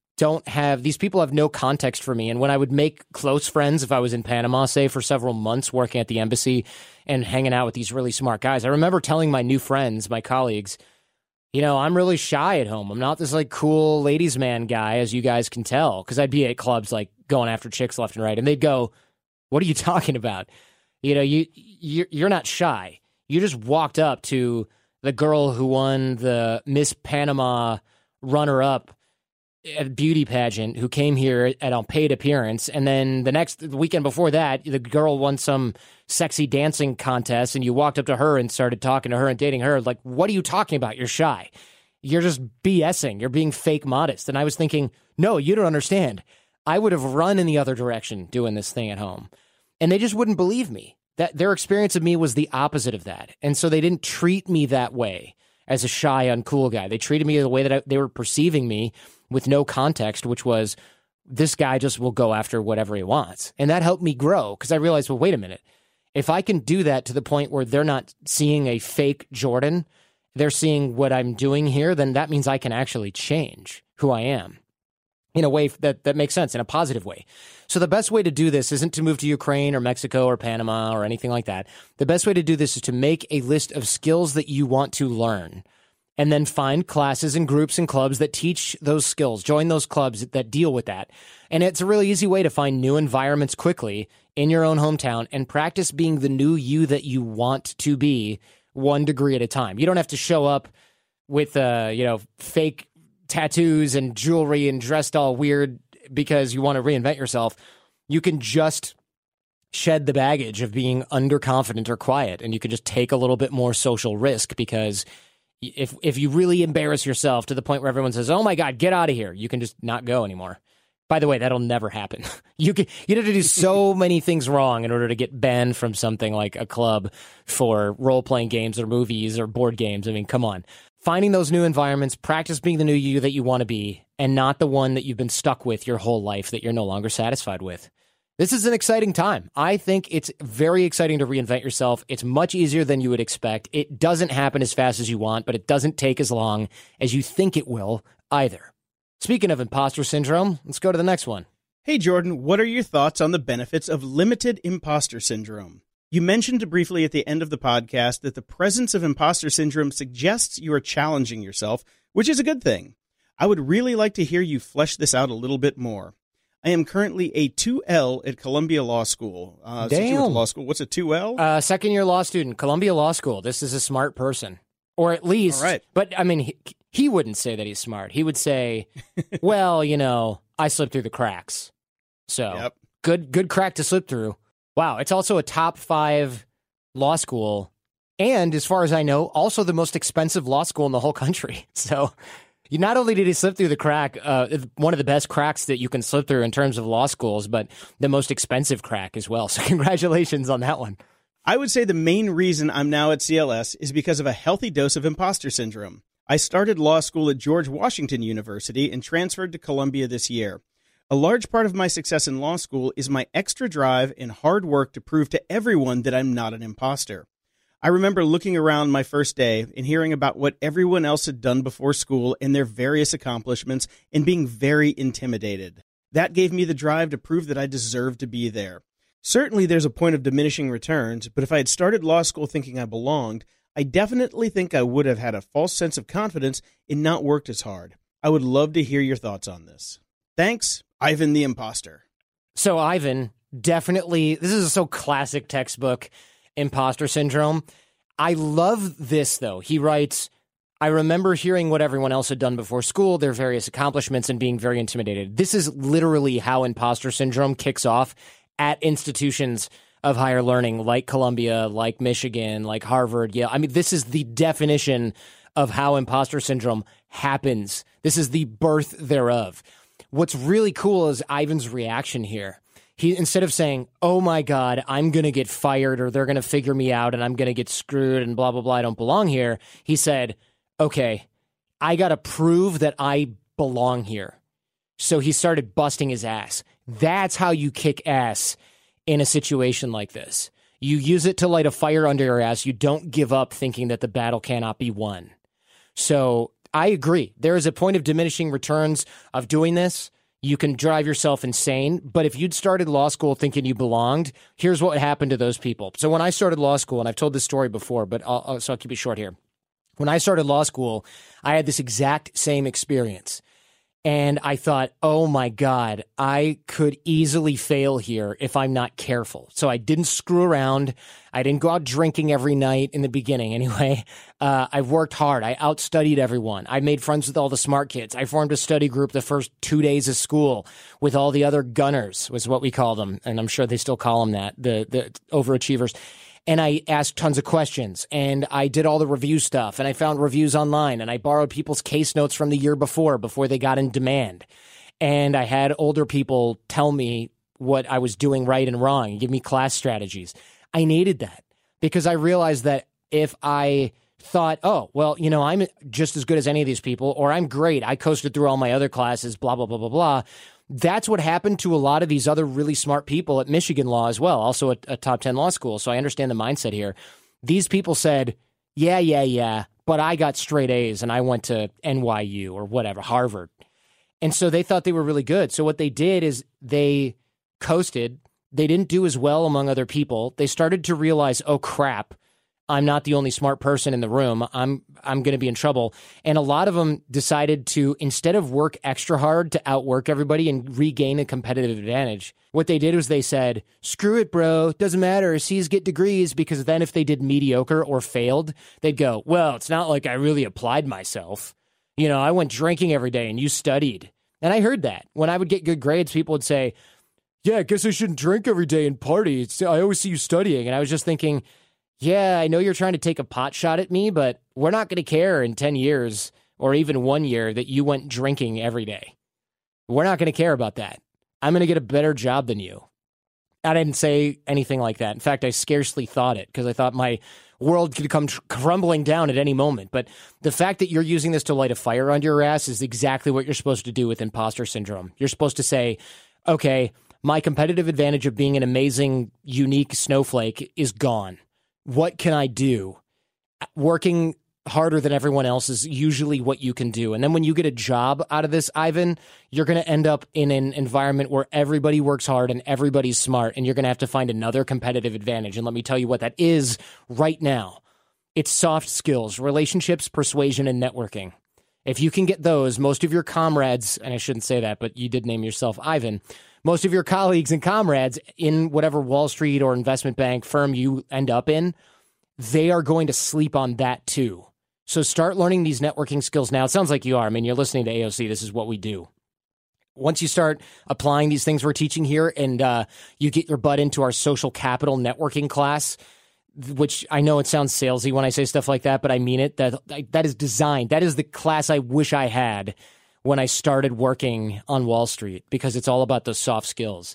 these people have no context for me. And when I would make close friends, if I was in Panama, say, for several months working at the embassy and hanging out with these really smart guys, I remember telling my new friends, my colleagues, you know, I'm really shy at home. I'm not this like cool ladies man guy, as you guys can tell, because I'd be at clubs like going after chicks left and right. And they'd go, what are you talking about? You know, you're not shy. You just walked up to the girl who won the Miss Panama runner-up at a beauty pageant who came here at a paid appearance, and then the weekend before that, the girl won some sexy dancing contest, and you walked up to her and started talking to her and dating her. Like, what are you talking about? You're shy. You're just BSing. You're being fake modest. And I was thinking, no, you don't understand. I would have run in the other direction doing this thing at home. And they just wouldn't believe me. That their experience of me was the opposite of that. And so they didn't treat me that way as a shy, uncool guy. They treated me the way that they were perceiving me with no context, which was this guy just will go after whatever he wants. And that helped me grow because I realized, well, wait a minute. If I can do that to the point where they're not seeing a fake Jordan, they're seeing what I'm doing here, then that means I can actually change who I am in a way that makes sense, in a positive way. So the best way to do this isn't to move to Ukraine or Mexico or Panama or anything like that. The best way to do this is to make a list of skills that you want to learn and then find classes and groups and clubs that teach those skills. Join those clubs that deal with that. And it's a really easy way to find new environments quickly in your own hometown and practice being the new you that you want to be 1 degree at a time. You don't have to show up with, fake tattoos and jewelry and dressed all weird because you want to reinvent yourself. You can just shed the baggage of being underconfident or quiet, and you can just take a little bit more social risk because if you really embarrass yourself to the point where everyone says, oh my God, get out of here, you can just not go anymore. By the way, that'll never happen. You'd have to do so many things wrong in order to get banned from something like a club for role-playing games or movies or board games. I mean, come on. Finding those new environments, practice being the new you that you want to be and not the one that you've been stuck with your whole life that you're no longer satisfied with. This is an exciting time. I think it's very exciting to reinvent yourself. It's much easier than you would expect. It doesn't happen as fast as you want, but it doesn't take as long as you think it will either. Speaking of imposter syndrome, let's go to the next one. Hey, Jordan, what are your thoughts on the benefits of limited imposter syndrome? You mentioned briefly at the end of the podcast that the presence of imposter syndrome suggests you are challenging yourself, which is a good thing. I would really like to hear you flesh this out a little bit more. I am currently a 2L at Columbia Law School. Damn. Since you went to law school, what's a 2L? Second-year law student, Columbia Law School. This is a smart person. Or at least, All right. But I mean, he wouldn't say that he's smart. He would say, well, I slipped through the cracks. So good crack to slip through. Wow, it's also a top 5 law school. And as far as I know, also the most expensive law school in the whole country. So not only did he slip through the crack, one of the best cracks that you can slip through in terms of law schools, but the most expensive crack as well. So congratulations on that one. I would say the main reason I'm now at CLS is because of a healthy dose of imposter syndrome. I started law school at George Washington University and transferred to Columbia this year. A large part of my success in law school is my extra drive and hard work to prove to everyone that I'm not an imposter. I remember looking around my first day and hearing about what everyone else had done before school and their various accomplishments and being very intimidated. That gave me the drive to prove that I deserved to be there. Certainly there's a point of diminishing returns, but if I had started law school thinking I belonged, I definitely think I would have had a false sense of confidence and not worked as hard. I would love to hear your thoughts on this. Thanks, Ivan the Imposter. So Ivan, definitely, this is so classic textbook imposter syndrome. I love this, though. He writes, I remember hearing what everyone else had done before school, their various accomplishments, and being very intimidated. This is literally how imposter syndrome kicks off at institutions of higher learning like Columbia, like Michigan, like Harvard. Yeah, I mean, this is the definition of how imposter syndrome happens. This is the birth thereof. What's really cool is Ivan's reaction here. He, instead of saying, oh my God, I'm going to get fired or they're going to figure me out and I'm going to get screwed and blah, blah, blah, I don't belong here. He said, okay, I got to prove that I belong here. So he started busting his ass. That's how you kick ass in a situation like this. You use it to light a fire under your ass. You don't give up thinking that the battle cannot be won. So I agree. There is a point of diminishing returns of doing this. You can drive yourself insane. But if you'd started law school thinking you belonged, here's what happened to those people. So when I started law school, and I've told this story before, but I'll keep it short here. When I started law school, I had this exact same experience. And I thought, oh my God, I could easily fail here if I'm not careful. So I didn't screw around. I didn't go out drinking every night in the beginning anyway. I worked hard. I outstudied everyone. I made friends with all the smart kids. I formed a study group the first 2 days of school with all the other gunners, was what we called them. And I'm sure they still call them that, the overachievers. And I asked tons of questions, and I did all the review stuff, and I found reviews online, and I borrowed people's case notes from the year before they got in demand. And I had older people tell me what I was doing right and wrong and give me class strategies. I needed that because I realized that if I thought, oh, well, I'm just as good as any of these people, or I'm great, I coasted through all my other classes, blah, blah, blah, blah, blah. That's what happened to a lot of these other really smart people at Michigan Law as well, also a top 10 law school. So I understand the mindset here. These people said, yeah, but I got straight A's and I went to NYU or whatever, Harvard. And so they thought they were really good. So what they did is they coasted. They didn't do as well among other people. They started to realize, oh, crap, I'm not the only smart person in the room. I'm going to be in trouble. And a lot of them decided to, instead of work extra hard to outwork everybody and regain a competitive advantage, what they did was they said, screw it, bro. Doesn't matter. C's get degrees, because then if they did mediocre or failed, they'd go, well, it's not like I really applied myself. I went drinking every day and you studied. And I heard that. When I would get good grades, people would say, yeah, I guess I shouldn't drink every day and party. I always see you studying. And I was just thinking, yeah, I know you're trying to take a pot shot at me, but we're not going to care in 10 years or even 1 year that you went drinking every day. We're not going to care about that. I'm going to get a better job than you. I didn't say anything like that. In fact, I scarcely thought it because I thought my world could come crumbling down at any moment. But the fact that you're using this to light a fire under your ass is exactly what you're supposed to do with imposter syndrome. You're supposed to say, okay, my competitive advantage of being an amazing, unique snowflake is gone. What can I do? Working harder than everyone else is usually what you can do. And then when you get a job out of this, Ivan, you're going to end up in an environment where everybody works hard and everybody's smart, and you're going to have to find another competitive advantage. And let me tell you what that is right now. It's soft skills, relationships, persuasion, and networking. If you can get those, most of your comrades, and I shouldn't say that, but you did name yourself Ivan, most of your colleagues and comrades in whatever Wall Street or investment bank firm you end up in, they are going to sleep on that too. So start learning these networking skills now. It sounds like you are. I mean, you're listening to AOC. This is what we do. Once you start applying these things we're teaching here and you get your butt into our social capital networking class, which I know it sounds salesy when I say stuff like that, but I mean it. That is designed. That is the class I wish I had when I started working on Wall Street, because it's all about those soft skills.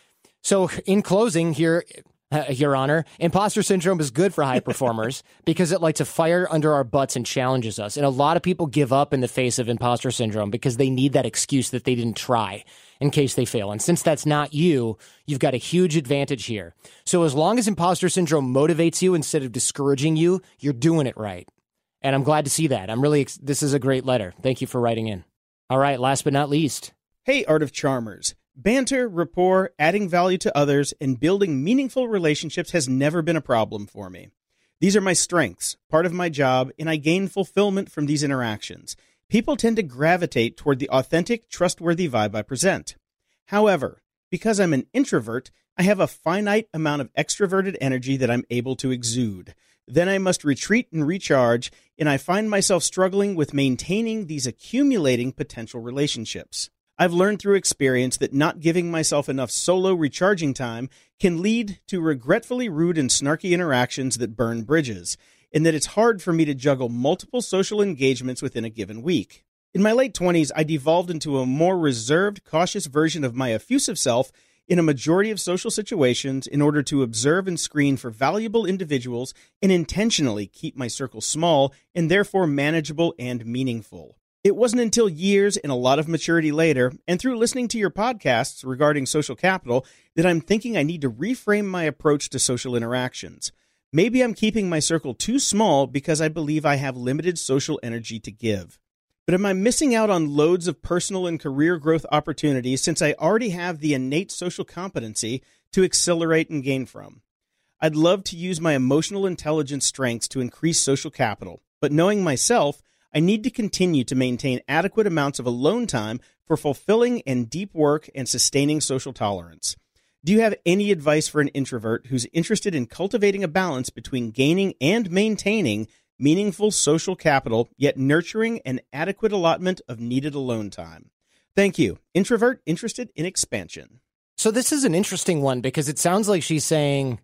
So in closing here, Your Honor, imposter syndrome is good for high performers because it lights a fire under our butts and challenges us. And a lot of people give up in the face of imposter syndrome because they need that excuse that they didn't try in case they fail. And since that's not you, you've got a huge advantage here. So as long as imposter syndrome motivates you instead of discouraging you, you're doing it right. And I'm glad to see that. This is a great letter. Thank you for writing in. All right, last but not least. Hey, Art of Charmers. Banter, rapport, adding value to others, and building meaningful relationships has never been a problem for me. These are my strengths, part of my job, and I gain fulfillment from these interactions. People tend to gravitate toward the authentic, trustworthy vibe I present. However, because I'm an introvert, I have a finite amount of extroverted energy that I'm able to exude. Then I must retreat and recharge, and I find myself struggling with maintaining these accumulating potential relationships. I've learned through experience that not giving myself enough solo recharging time can lead to regretfully rude and snarky interactions that burn bridges, and that it's hard for me to juggle multiple social engagements within a given week. In my late 20s, I devolved into a more reserved, cautious version of my effusive self in a majority of social situations in order to observe and screen for valuable individuals and intentionally keep my circle small and therefore manageable and meaningful. It wasn't until years and a lot of maturity later, and through listening to your podcasts regarding social capital, that I'm thinking I need to reframe my approach to social interactions. Maybe I'm keeping my circle too small because I believe I have limited social energy to give. But am I missing out on loads of personal and career growth opportunities since I already have the innate social competency to accelerate and gain from? I'd love to use my emotional intelligence strengths to increase social capital, but knowing myself, I need to continue to maintain adequate amounts of alone time for fulfilling and deep work and sustaining social tolerance. Do you have any advice for an introvert who's interested in cultivating a balance between gaining and maintaining meaningful social capital, yet nurturing an adequate allotment of needed alone time? Thank you. Introvert interested in expansion. So this is an interesting one because it sounds like she's saying,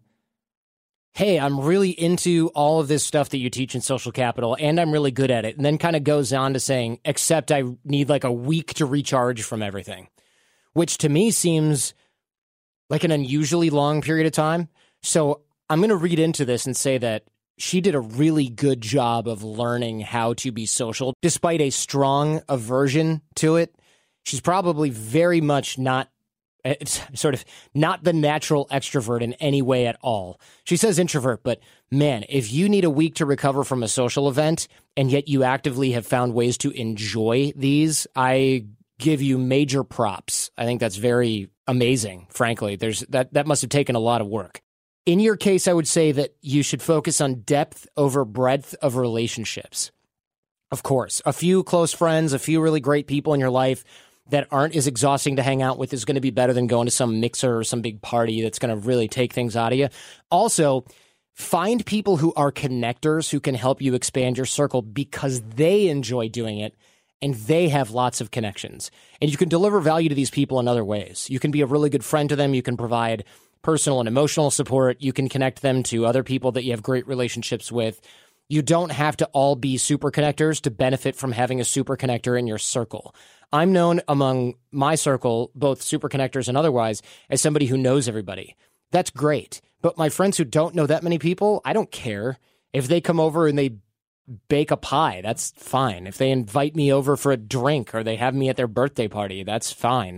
hey, I'm really into all of this stuff that you teach in social capital, and I'm really good at it. And then kind of goes on to saying, except I need like a week to recharge from everything, which to me seems like an unusually long period of time. So I'm going to read into this and say that she did a really good job of learning how to be social, despite a strong aversion to it. She's probably very much it's sort of not the natural extrovert in any way at all. She says introvert, but man, if you need a week to recover from a social event and yet you actively have found ways to enjoy these, I give you major props. I think that's very amazing, frankly. That must have taken a lot of work. In your case, I would say that you should focus on depth over breadth of relationships. Of course, a few close friends, a few really great people in your life that aren't as exhausting to hang out with is going to be better than going to some mixer or some big party that's going to really take things out of you. Also, find people who are connectors who can help you expand your circle because they enjoy doing it and they have lots of connections. And you can deliver value to these people in other ways. You can be a really good friend to them. You can provide personal and emotional support. You can connect them to other people that you have great relationships with. You don't have to all be super connectors to benefit from having a super connector in your circle. I'm known among my circle, both super connectors and otherwise, as somebody who knows everybody. That's great. But my friends who don't know that many people, I don't care. If they come over and they bake a pie, that's fine. If they invite me over for a drink or they have me at their birthday party, that's fine.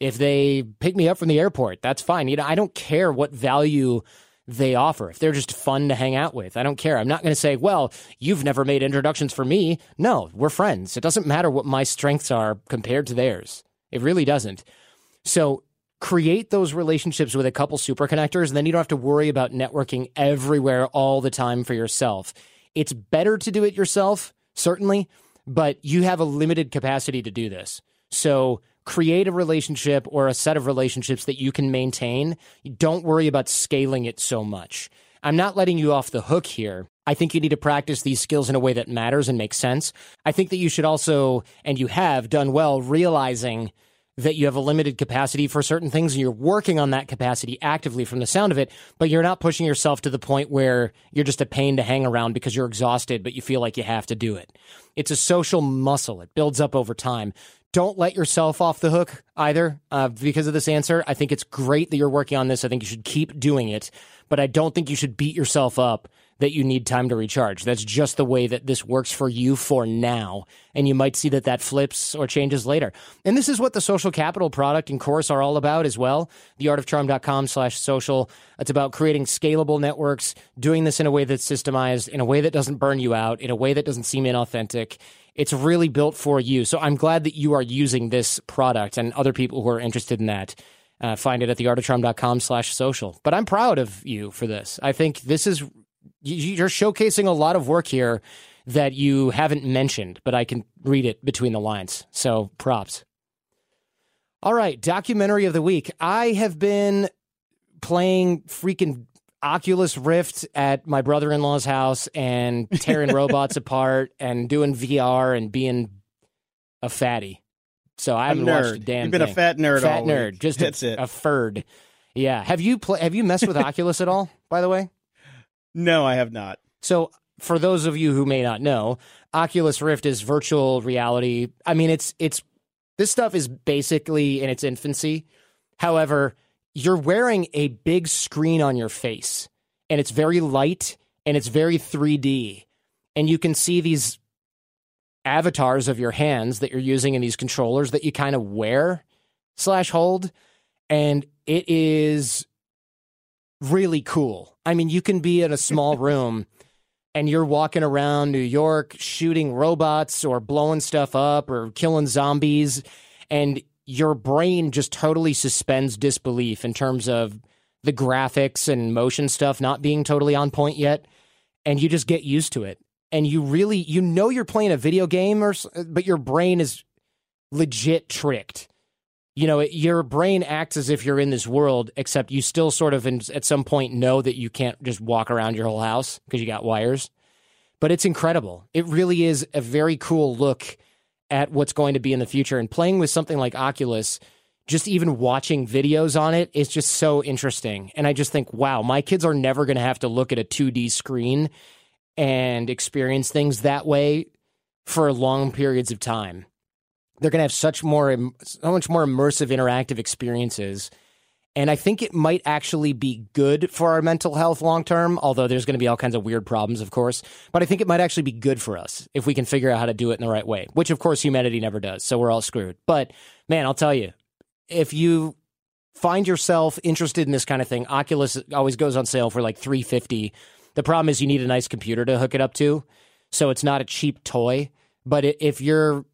If they pick me up from the airport, that's fine. You know, I don't care what value they offer. If they're just fun to hang out with, I don't care. I'm not going to say, well, you've never made introductions for me. No, we're friends. It doesn't matter what my strengths are compared to theirs. It really doesn't. So create those relationships with a couple super connectors, and then you don't have to worry about networking everywhere all the time for yourself. It's better to do it yourself, certainly, but you have a limited capacity to do this. So create a relationship or a set of relationships that you can maintain. Don't worry about scaling it so much. I'm not letting you off the hook here. I think you need to practice these skills in a way that matters and makes sense. I think that you should also, and you have done well, realizing that you have a limited capacity for certain things, and you're working on that capacity actively from the sound of it, but you're not pushing yourself to the point where you're just a pain to hang around because you're exhausted, but you feel like you have to do it. It's a social muscle. It builds up over time. Don't let yourself off the hook either because of this answer. I think it's great that you're working on this. I think you should keep doing it, but I don't think you should beat yourself up that you need time to recharge. That's just the way that this works for you for now. And you might see that that flips or changes later. And this is what the Social Capital product and course are all about as well. theartofcharm.com/social. It's about creating scalable networks, doing this in a way that's systemized, in a way that doesn't burn you out, in a way that doesn't seem inauthentic. It's really built for you. So I'm glad that you are using this product, and other people who are interested in that find it at theartofcharm.com/social. But I'm proud of you for this. I think this is, you're showcasing a lot of work here that you haven't mentioned, but I can read it between the lines. So props. All right, documentary of the week. I have been playing freaking Oculus Rift at my brother-in-law's house and tearing robots apart and doing VR and being a fatty. So I haven't watched a damn thing. You've been a fat nerd Fat all nerd, week. just That's a it. furd. Yeah. Have you messed with Oculus at all, by the way? No, I have not. So for those of you who may not know, Oculus Rift is virtual reality. I mean, it's this stuff is basically in its infancy. However, you're wearing a big screen on your face, and it's very light, and it's very 3D, and you can see these avatars of your hands that you're using in these controllers that you kind of wear/hold, and it is really cool. I mean, you can be in a small room and you're walking around New York shooting robots or blowing stuff up or killing zombies, and your brain just totally suspends disbelief in terms of the graphics and motion stuff not being totally on point yet, and you just get used to it. And you really, you're playing a video game, but your brain is legit tricked. You know, your brain acts as if you're in this world, except you still sort of at some point know that you can't just walk around your whole house because you got wires. But it's incredible. It really is a very cool look at what's going to be in the future. And playing with something like Oculus, just even watching videos on it is just so interesting. And I just think, wow, my kids are never going to have to look at a 2D screen and experience things that way for long periods of time. They're going to have so much more immersive, interactive experiences. And I think it might actually be good for our mental health long term, although there's going to be all kinds of weird problems, of course. But I think it might actually be good for us if we can figure out how to do it in the right way, which, of course, humanity never does. So we're all screwed. But, man, I'll tell you, if you find yourself interested in this kind of thing, Oculus always goes on sale for like $350. The problem is you need a nice computer to hook it up to, so it's not a cheap toy. But if you're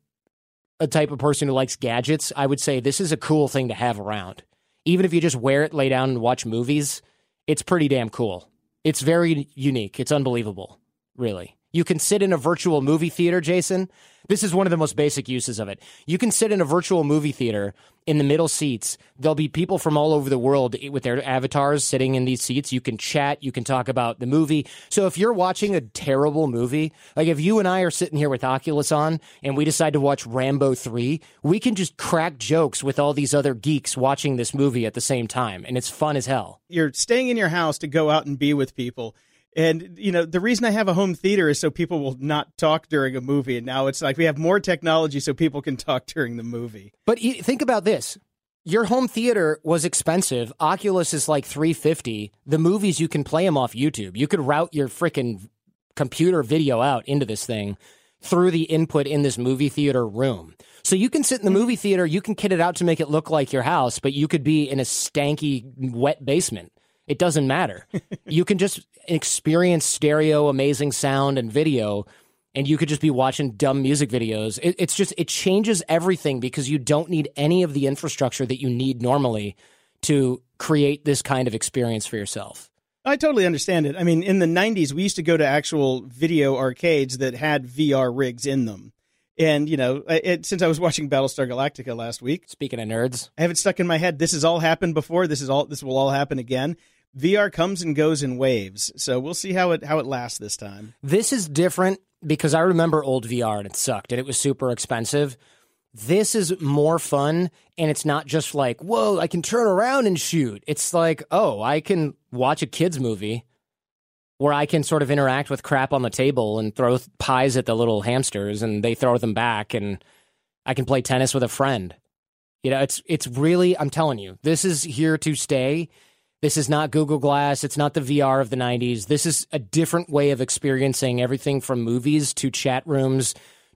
a type of person who likes gadgets, I would say this is a cool thing to have around. Even if you just wear it, lay down, and watch movies, it's pretty damn cool. It's very unique. It's unbelievable, really. You can sit in a virtual movie theater, Jason. This is one of the most basic uses of it. You can sit in a virtual movie theater in the middle seats. There'll be people from all over the world with their avatars sitting in these seats. You can chat. You can talk about the movie. So if you're watching a terrible movie, like if you and I are sitting here with Oculus on and we decide to watch Rambo 3, we can just crack jokes with all these other geeks watching this movie at the same time. And it's fun as hell. You're staying in your house to go out and be with people. And, you know, the reason I have a home theater is so people will not talk during a movie. And now it's like we have more technology so people can talk during the movie. But think about this. Your home theater was expensive. Oculus is like $350. The movies, you can play them off YouTube. You could route your freaking computer video out into this thing. through the input in this movie theater room. So you can sit in the movie theater, you can kit it out to make it look like your house, but you could be in a stanky, wet basement. It doesn't matter. You can just experience stereo, amazing sound and video, and you could just be watching dumb music videos. It changes everything because you don't need any of the infrastructure that you need normally to create this kind of experience for yourself. I totally understand it. I mean, in the 90s, we used to go to actual video arcades that had VR rigs in them. And, since I was watching Battlestar Galactica last week. Speaking of nerds. I have it stuck in my head. This has all happened before. This will all happen again. VR comes and goes in waves. So we'll see how it lasts this time. This is different because I remember old VR and it sucked and it was super expensive. This is more fun, and it's not just like, whoa, I can turn around and shoot. It's like, oh, I can watch a kid's movie where I can sort of interact with crap on the table and throw pies at the little hamsters, and they throw them back, and I can play tennis with a friend. It's really, I'm telling you, this is here to stay. This is not Google Glass. It's not the VR of the 90s. This is a different way of experiencing everything from movies to chat rooms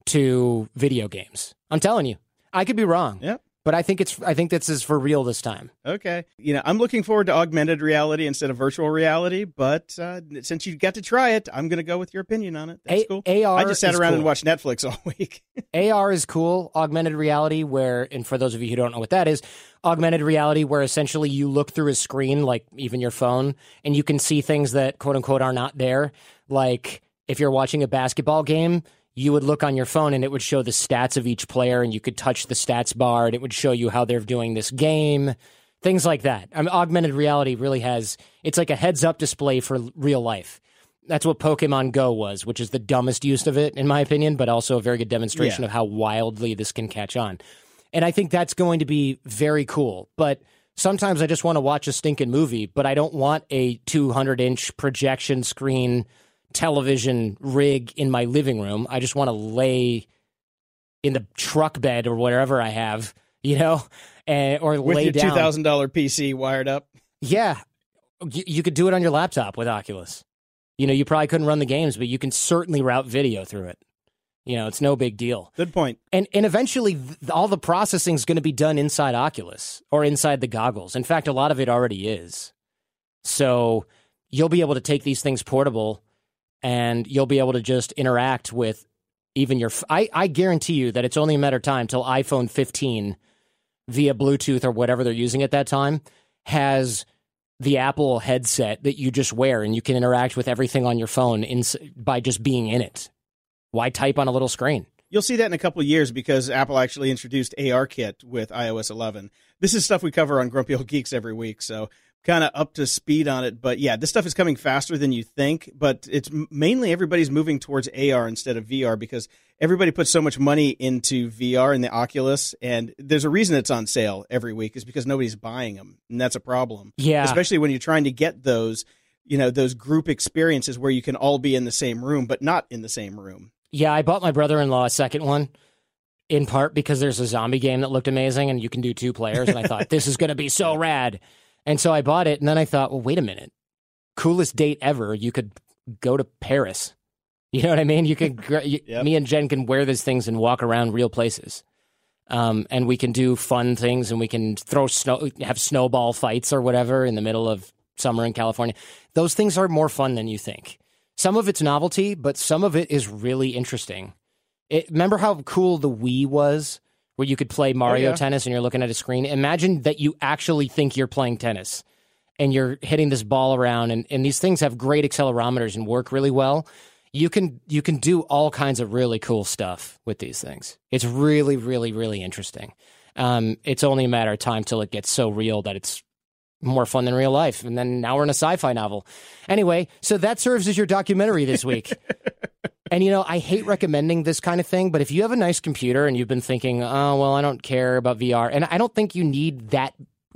to video games. I'm telling you, I could be wrong. Yep. But I think this is for real this time. Okay. I'm looking forward to augmented reality instead of virtual reality, but since you got to try it, I'm going to go with your opinion on it. That's cool. AR I just sat around and watched Netflix all week. AR is cool. Augmented reality and for those of you who don't know what that is, augmented reality where essentially you look through a screen, like even your phone, and you can see things that quote unquote are not there. Like if you're watching a basketball game, you would look on your phone and it would show the stats of each player, and you could touch the stats bar and it would show you how they're doing this game, things like that. Augmented reality really it's like a heads-up display for real life. That's what Pokemon Go was, which is the dumbest use of it, in my opinion, but also a very good demonstration of how wildly this can catch on. And I think that's going to be very cool. But sometimes I just want to watch a stinking movie, but I don't want a 200-inch projection screen television rig in my living room. I just want to lay in the truck bed or whatever I have, or with lay your down. $2,000 PC wired up. Yeah. You could do it on your laptop with Oculus. You probably couldn't run the games, but you can certainly route video through it. It's no big deal. Good point. And eventually all the processing is going to be done inside Oculus or inside the goggles. In fact, a lot of it already is. So you'll be able to take these things portable, and you'll be able to just interact with even your... I guarantee you that it's only a matter of time till iPhone 15 via Bluetooth or whatever they're using at that time has the Apple headset that you just wear, and you can interact with everything on your phone by just being in it. Why type on a little screen? You'll see that in a couple of years because Apple actually introduced ARKit with iOS 11. This is stuff we cover on Grumpy Old Geeks every week, so kind of up to speed on it. But yeah, this stuff is coming faster than you think, but it's mainly everybody's moving towards AR instead of VR because everybody puts so much money into VR and the Oculus, and there's a reason it's on sale every week is because nobody's buying them, and that's a problem. Yeah. Especially when you're trying to get those, those group experiences where you can all be in the same room, but not in the same room. Yeah, I bought my brother-in-law a second one, in part because there's a zombie game that looked amazing, and you can do 2 players, and I thought, this is going to be so rad. And so I bought it, and then I thought, well, wait a minute. Coolest date ever, you could go to Paris. You know what I mean? You could, yep. Me and Jen can wear these things and walk around real places. And we can do fun things, and we can have snowball fights or whatever in the middle of summer in California. Those things are more fun than you think. Some of it's novelty, but some of it is really interesting. Remember how cool the Wii was, where you could play Mario Tennis and you're looking at a screen? Imagine that you actually think you're playing tennis and you're hitting this ball around, and these things have great accelerometers and work really well. You can do all kinds of really cool stuff with these things. It's really, really, really interesting. It's only a matter of time till it gets so real that it's more fun than real life. And then now we're in a sci-fi novel. Anyway, so that serves as your documentary this week. And, I hate recommending this kind of thing, but if you have a nice computer and you've been thinking, oh, well, I don't care about VR, and I don't think you need that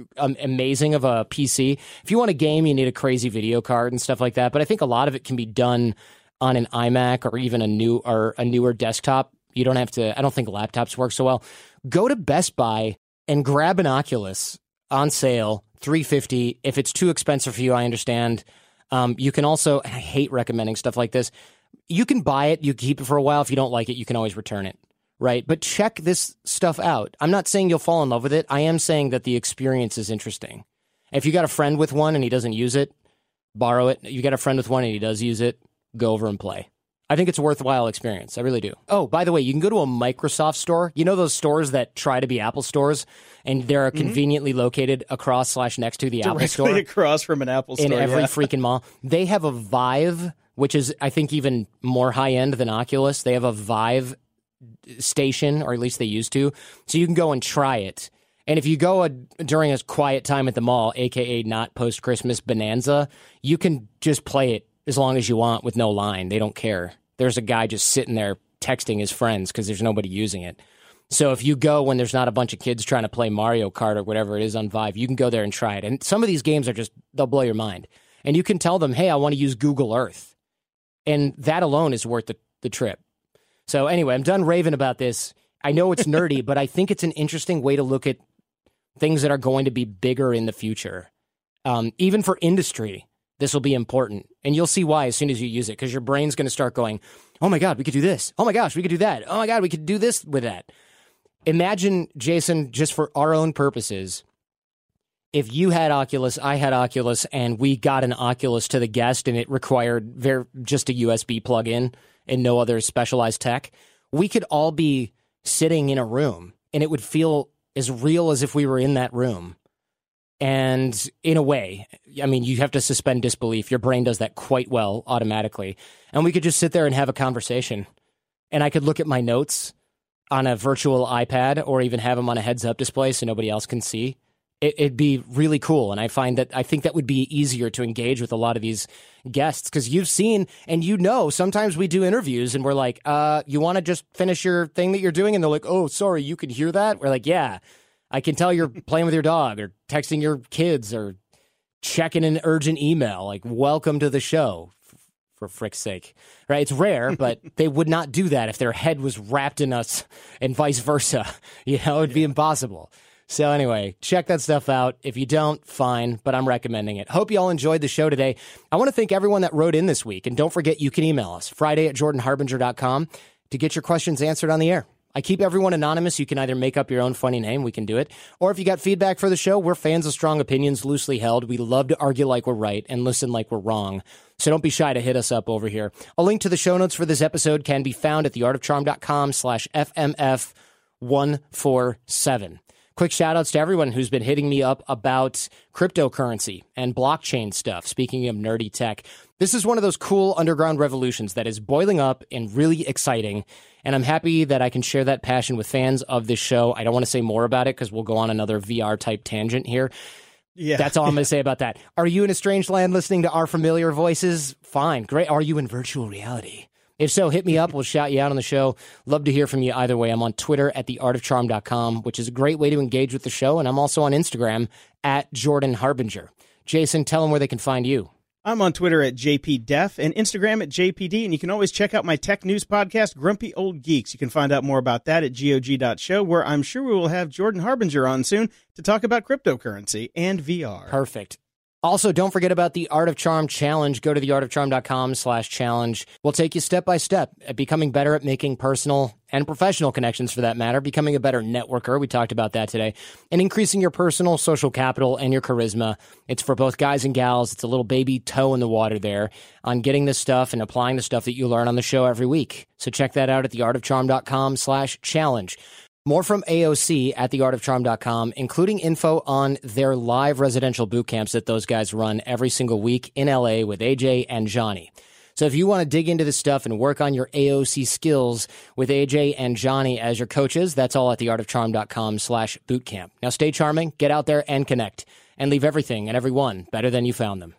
amazing of a PC. If you want a game, you need a crazy video card and stuff like that. But I think a lot of it can be done on an iMac or even a newer desktop. You don't have to, I don't think laptops work so well. Go to Best Buy and grab an Oculus on sale, $350. If it's too expensive for you, I understand. You can also, and I hate recommending stuff like this, You can buy it, you keep it for a while. If you don't like it, you can always return it, right? But check this stuff out. I'm not saying you'll fall in love with it. I am saying that the experience is interesting. If you got a friend with one and he doesn't use it, borrow it. You got a friend with one and he does use it, go over and play. I think it's a worthwhile experience. I really do. Oh, by the way, you can go to a Microsoft store. You know those stores that try to be Apple stores, and they're conveniently located across/next to the Apple store. Directly across from an Apple store. In every freaking mall. They have a Vive, which is, I think, even more high-end than Oculus. They have a Vive station, or at least they used to. So you can go and try it. And if you go during a quiet time at the mall, a.k.a. not post-Christmas bonanza, you can just play it as long as you want with no line. They don't care. There's a guy just sitting there texting his friends because there's nobody using it. So if you go when there's not a bunch of kids trying to play Mario Kart or whatever it is on Vive, you can go there and try it. And some of these games are just, they'll blow your mind. And you can tell them, hey, I want to use Google Earth. And that alone is worth the trip. So anyway, I'm done raving about this. I know it's nerdy, but I think it's an interesting way to look at things that are going to be bigger in the future. Even for industry, this will be important. And you'll see why as soon as you use it, because your brain's going to start going, oh my God, we could do this. Oh my gosh, we could do that. Oh my God, we could do this with that. Imagine, Jason, just for our own purposes, if you had Oculus, I had Oculus, and we got an Oculus to the guest and it required just a USB plug-in and no other specialized tech, we could all be sitting in a room and it would feel as real as if we were in that room. And in a way, I mean, you have to suspend disbelief. Your brain does that quite well automatically. And we could just sit there and have a conversation. And I could look at my notes on a virtual iPad or even have them on a heads-up display so nobody else can see. It'd be really cool. And I think that would be easier to engage with a lot of these guests because you've seen and you know sometimes we do interviews and we're like, you want to just finish your thing that you're doing? And they're like, oh, sorry, you can hear that? We're like, yeah. I can tell you're playing with your dog or texting your kids or checking an urgent email, like, welcome to the show, for frick's sake. Right? It's rare, but they would not do that if their head was wrapped in us and vice versa. You know, it'd be impossible. So anyway, check that stuff out. If you don't, fine, but I'm recommending it. Hope you all enjoyed the show today. I want to thank everyone that wrote in this week. And don't forget, you can email us, friday@jordanharbinger.com, to get your questions answered on the air. I keep everyone anonymous. You can either make up your own funny name. We can do it. Or if you got feedback for the show, we're fans of strong opinions, loosely held. We love to argue like we're right and listen like we're wrong. So don't be shy to hit us up over here. A link to the show notes for this episode can be found at theartofcharm.com/FMF147. Quick shout outs to everyone who's been hitting me up about cryptocurrency and blockchain stuff. Speaking of nerdy tech, this is one of those cool underground revolutions that is boiling up and really exciting. And I'm happy that I can share that passion with fans of this show. I don't want to say more about it because we'll go on another VR type tangent here. Yeah. That's all I'm going to say about that. Are you in a strange land listening to our familiar voices? Fine. Great. Are you in virtual reality? If so, hit me up. We'll shout you out on the show. Love to hear from you either way. I'm on Twitter at theartofcharm.com, which is a great way to engage with the show. And I'm also on Instagram at Jordan Harbinger. Jason, tell them where they can find you. I'm on Twitter at JPDef and Instagram at JPD. And you can always check out my tech news podcast, Grumpy Old Geeks. You can find out more about that at GOG.show, where I'm sure we will have Jordan Harbinger on soon to talk about cryptocurrency and VR. Perfect. Also, don't forget about the Art of Charm Challenge. Go to theartofcharm.com/challenge. We'll take you step by step at becoming better at making personal and professional connections for that matter, becoming a better networker. We talked about that today. And increasing your personal social capital and your charisma. It's for both guys and gals. It's a little baby toe in the water there on getting this stuff and applying the stuff that you learn on the show every week. So check that out at theartofcharm.com/challenge. More from AOC at theartofcharm.com, including info on their live residential boot camps that those guys run every single week in LA with AJ and Johnny. So if you want to dig into this stuff and work on your AOC skills with AJ and Johnny as your coaches, that's all at theartofcharm.com/bootcamp. Now stay charming, get out there and connect, and leave everything and everyone better than you found them.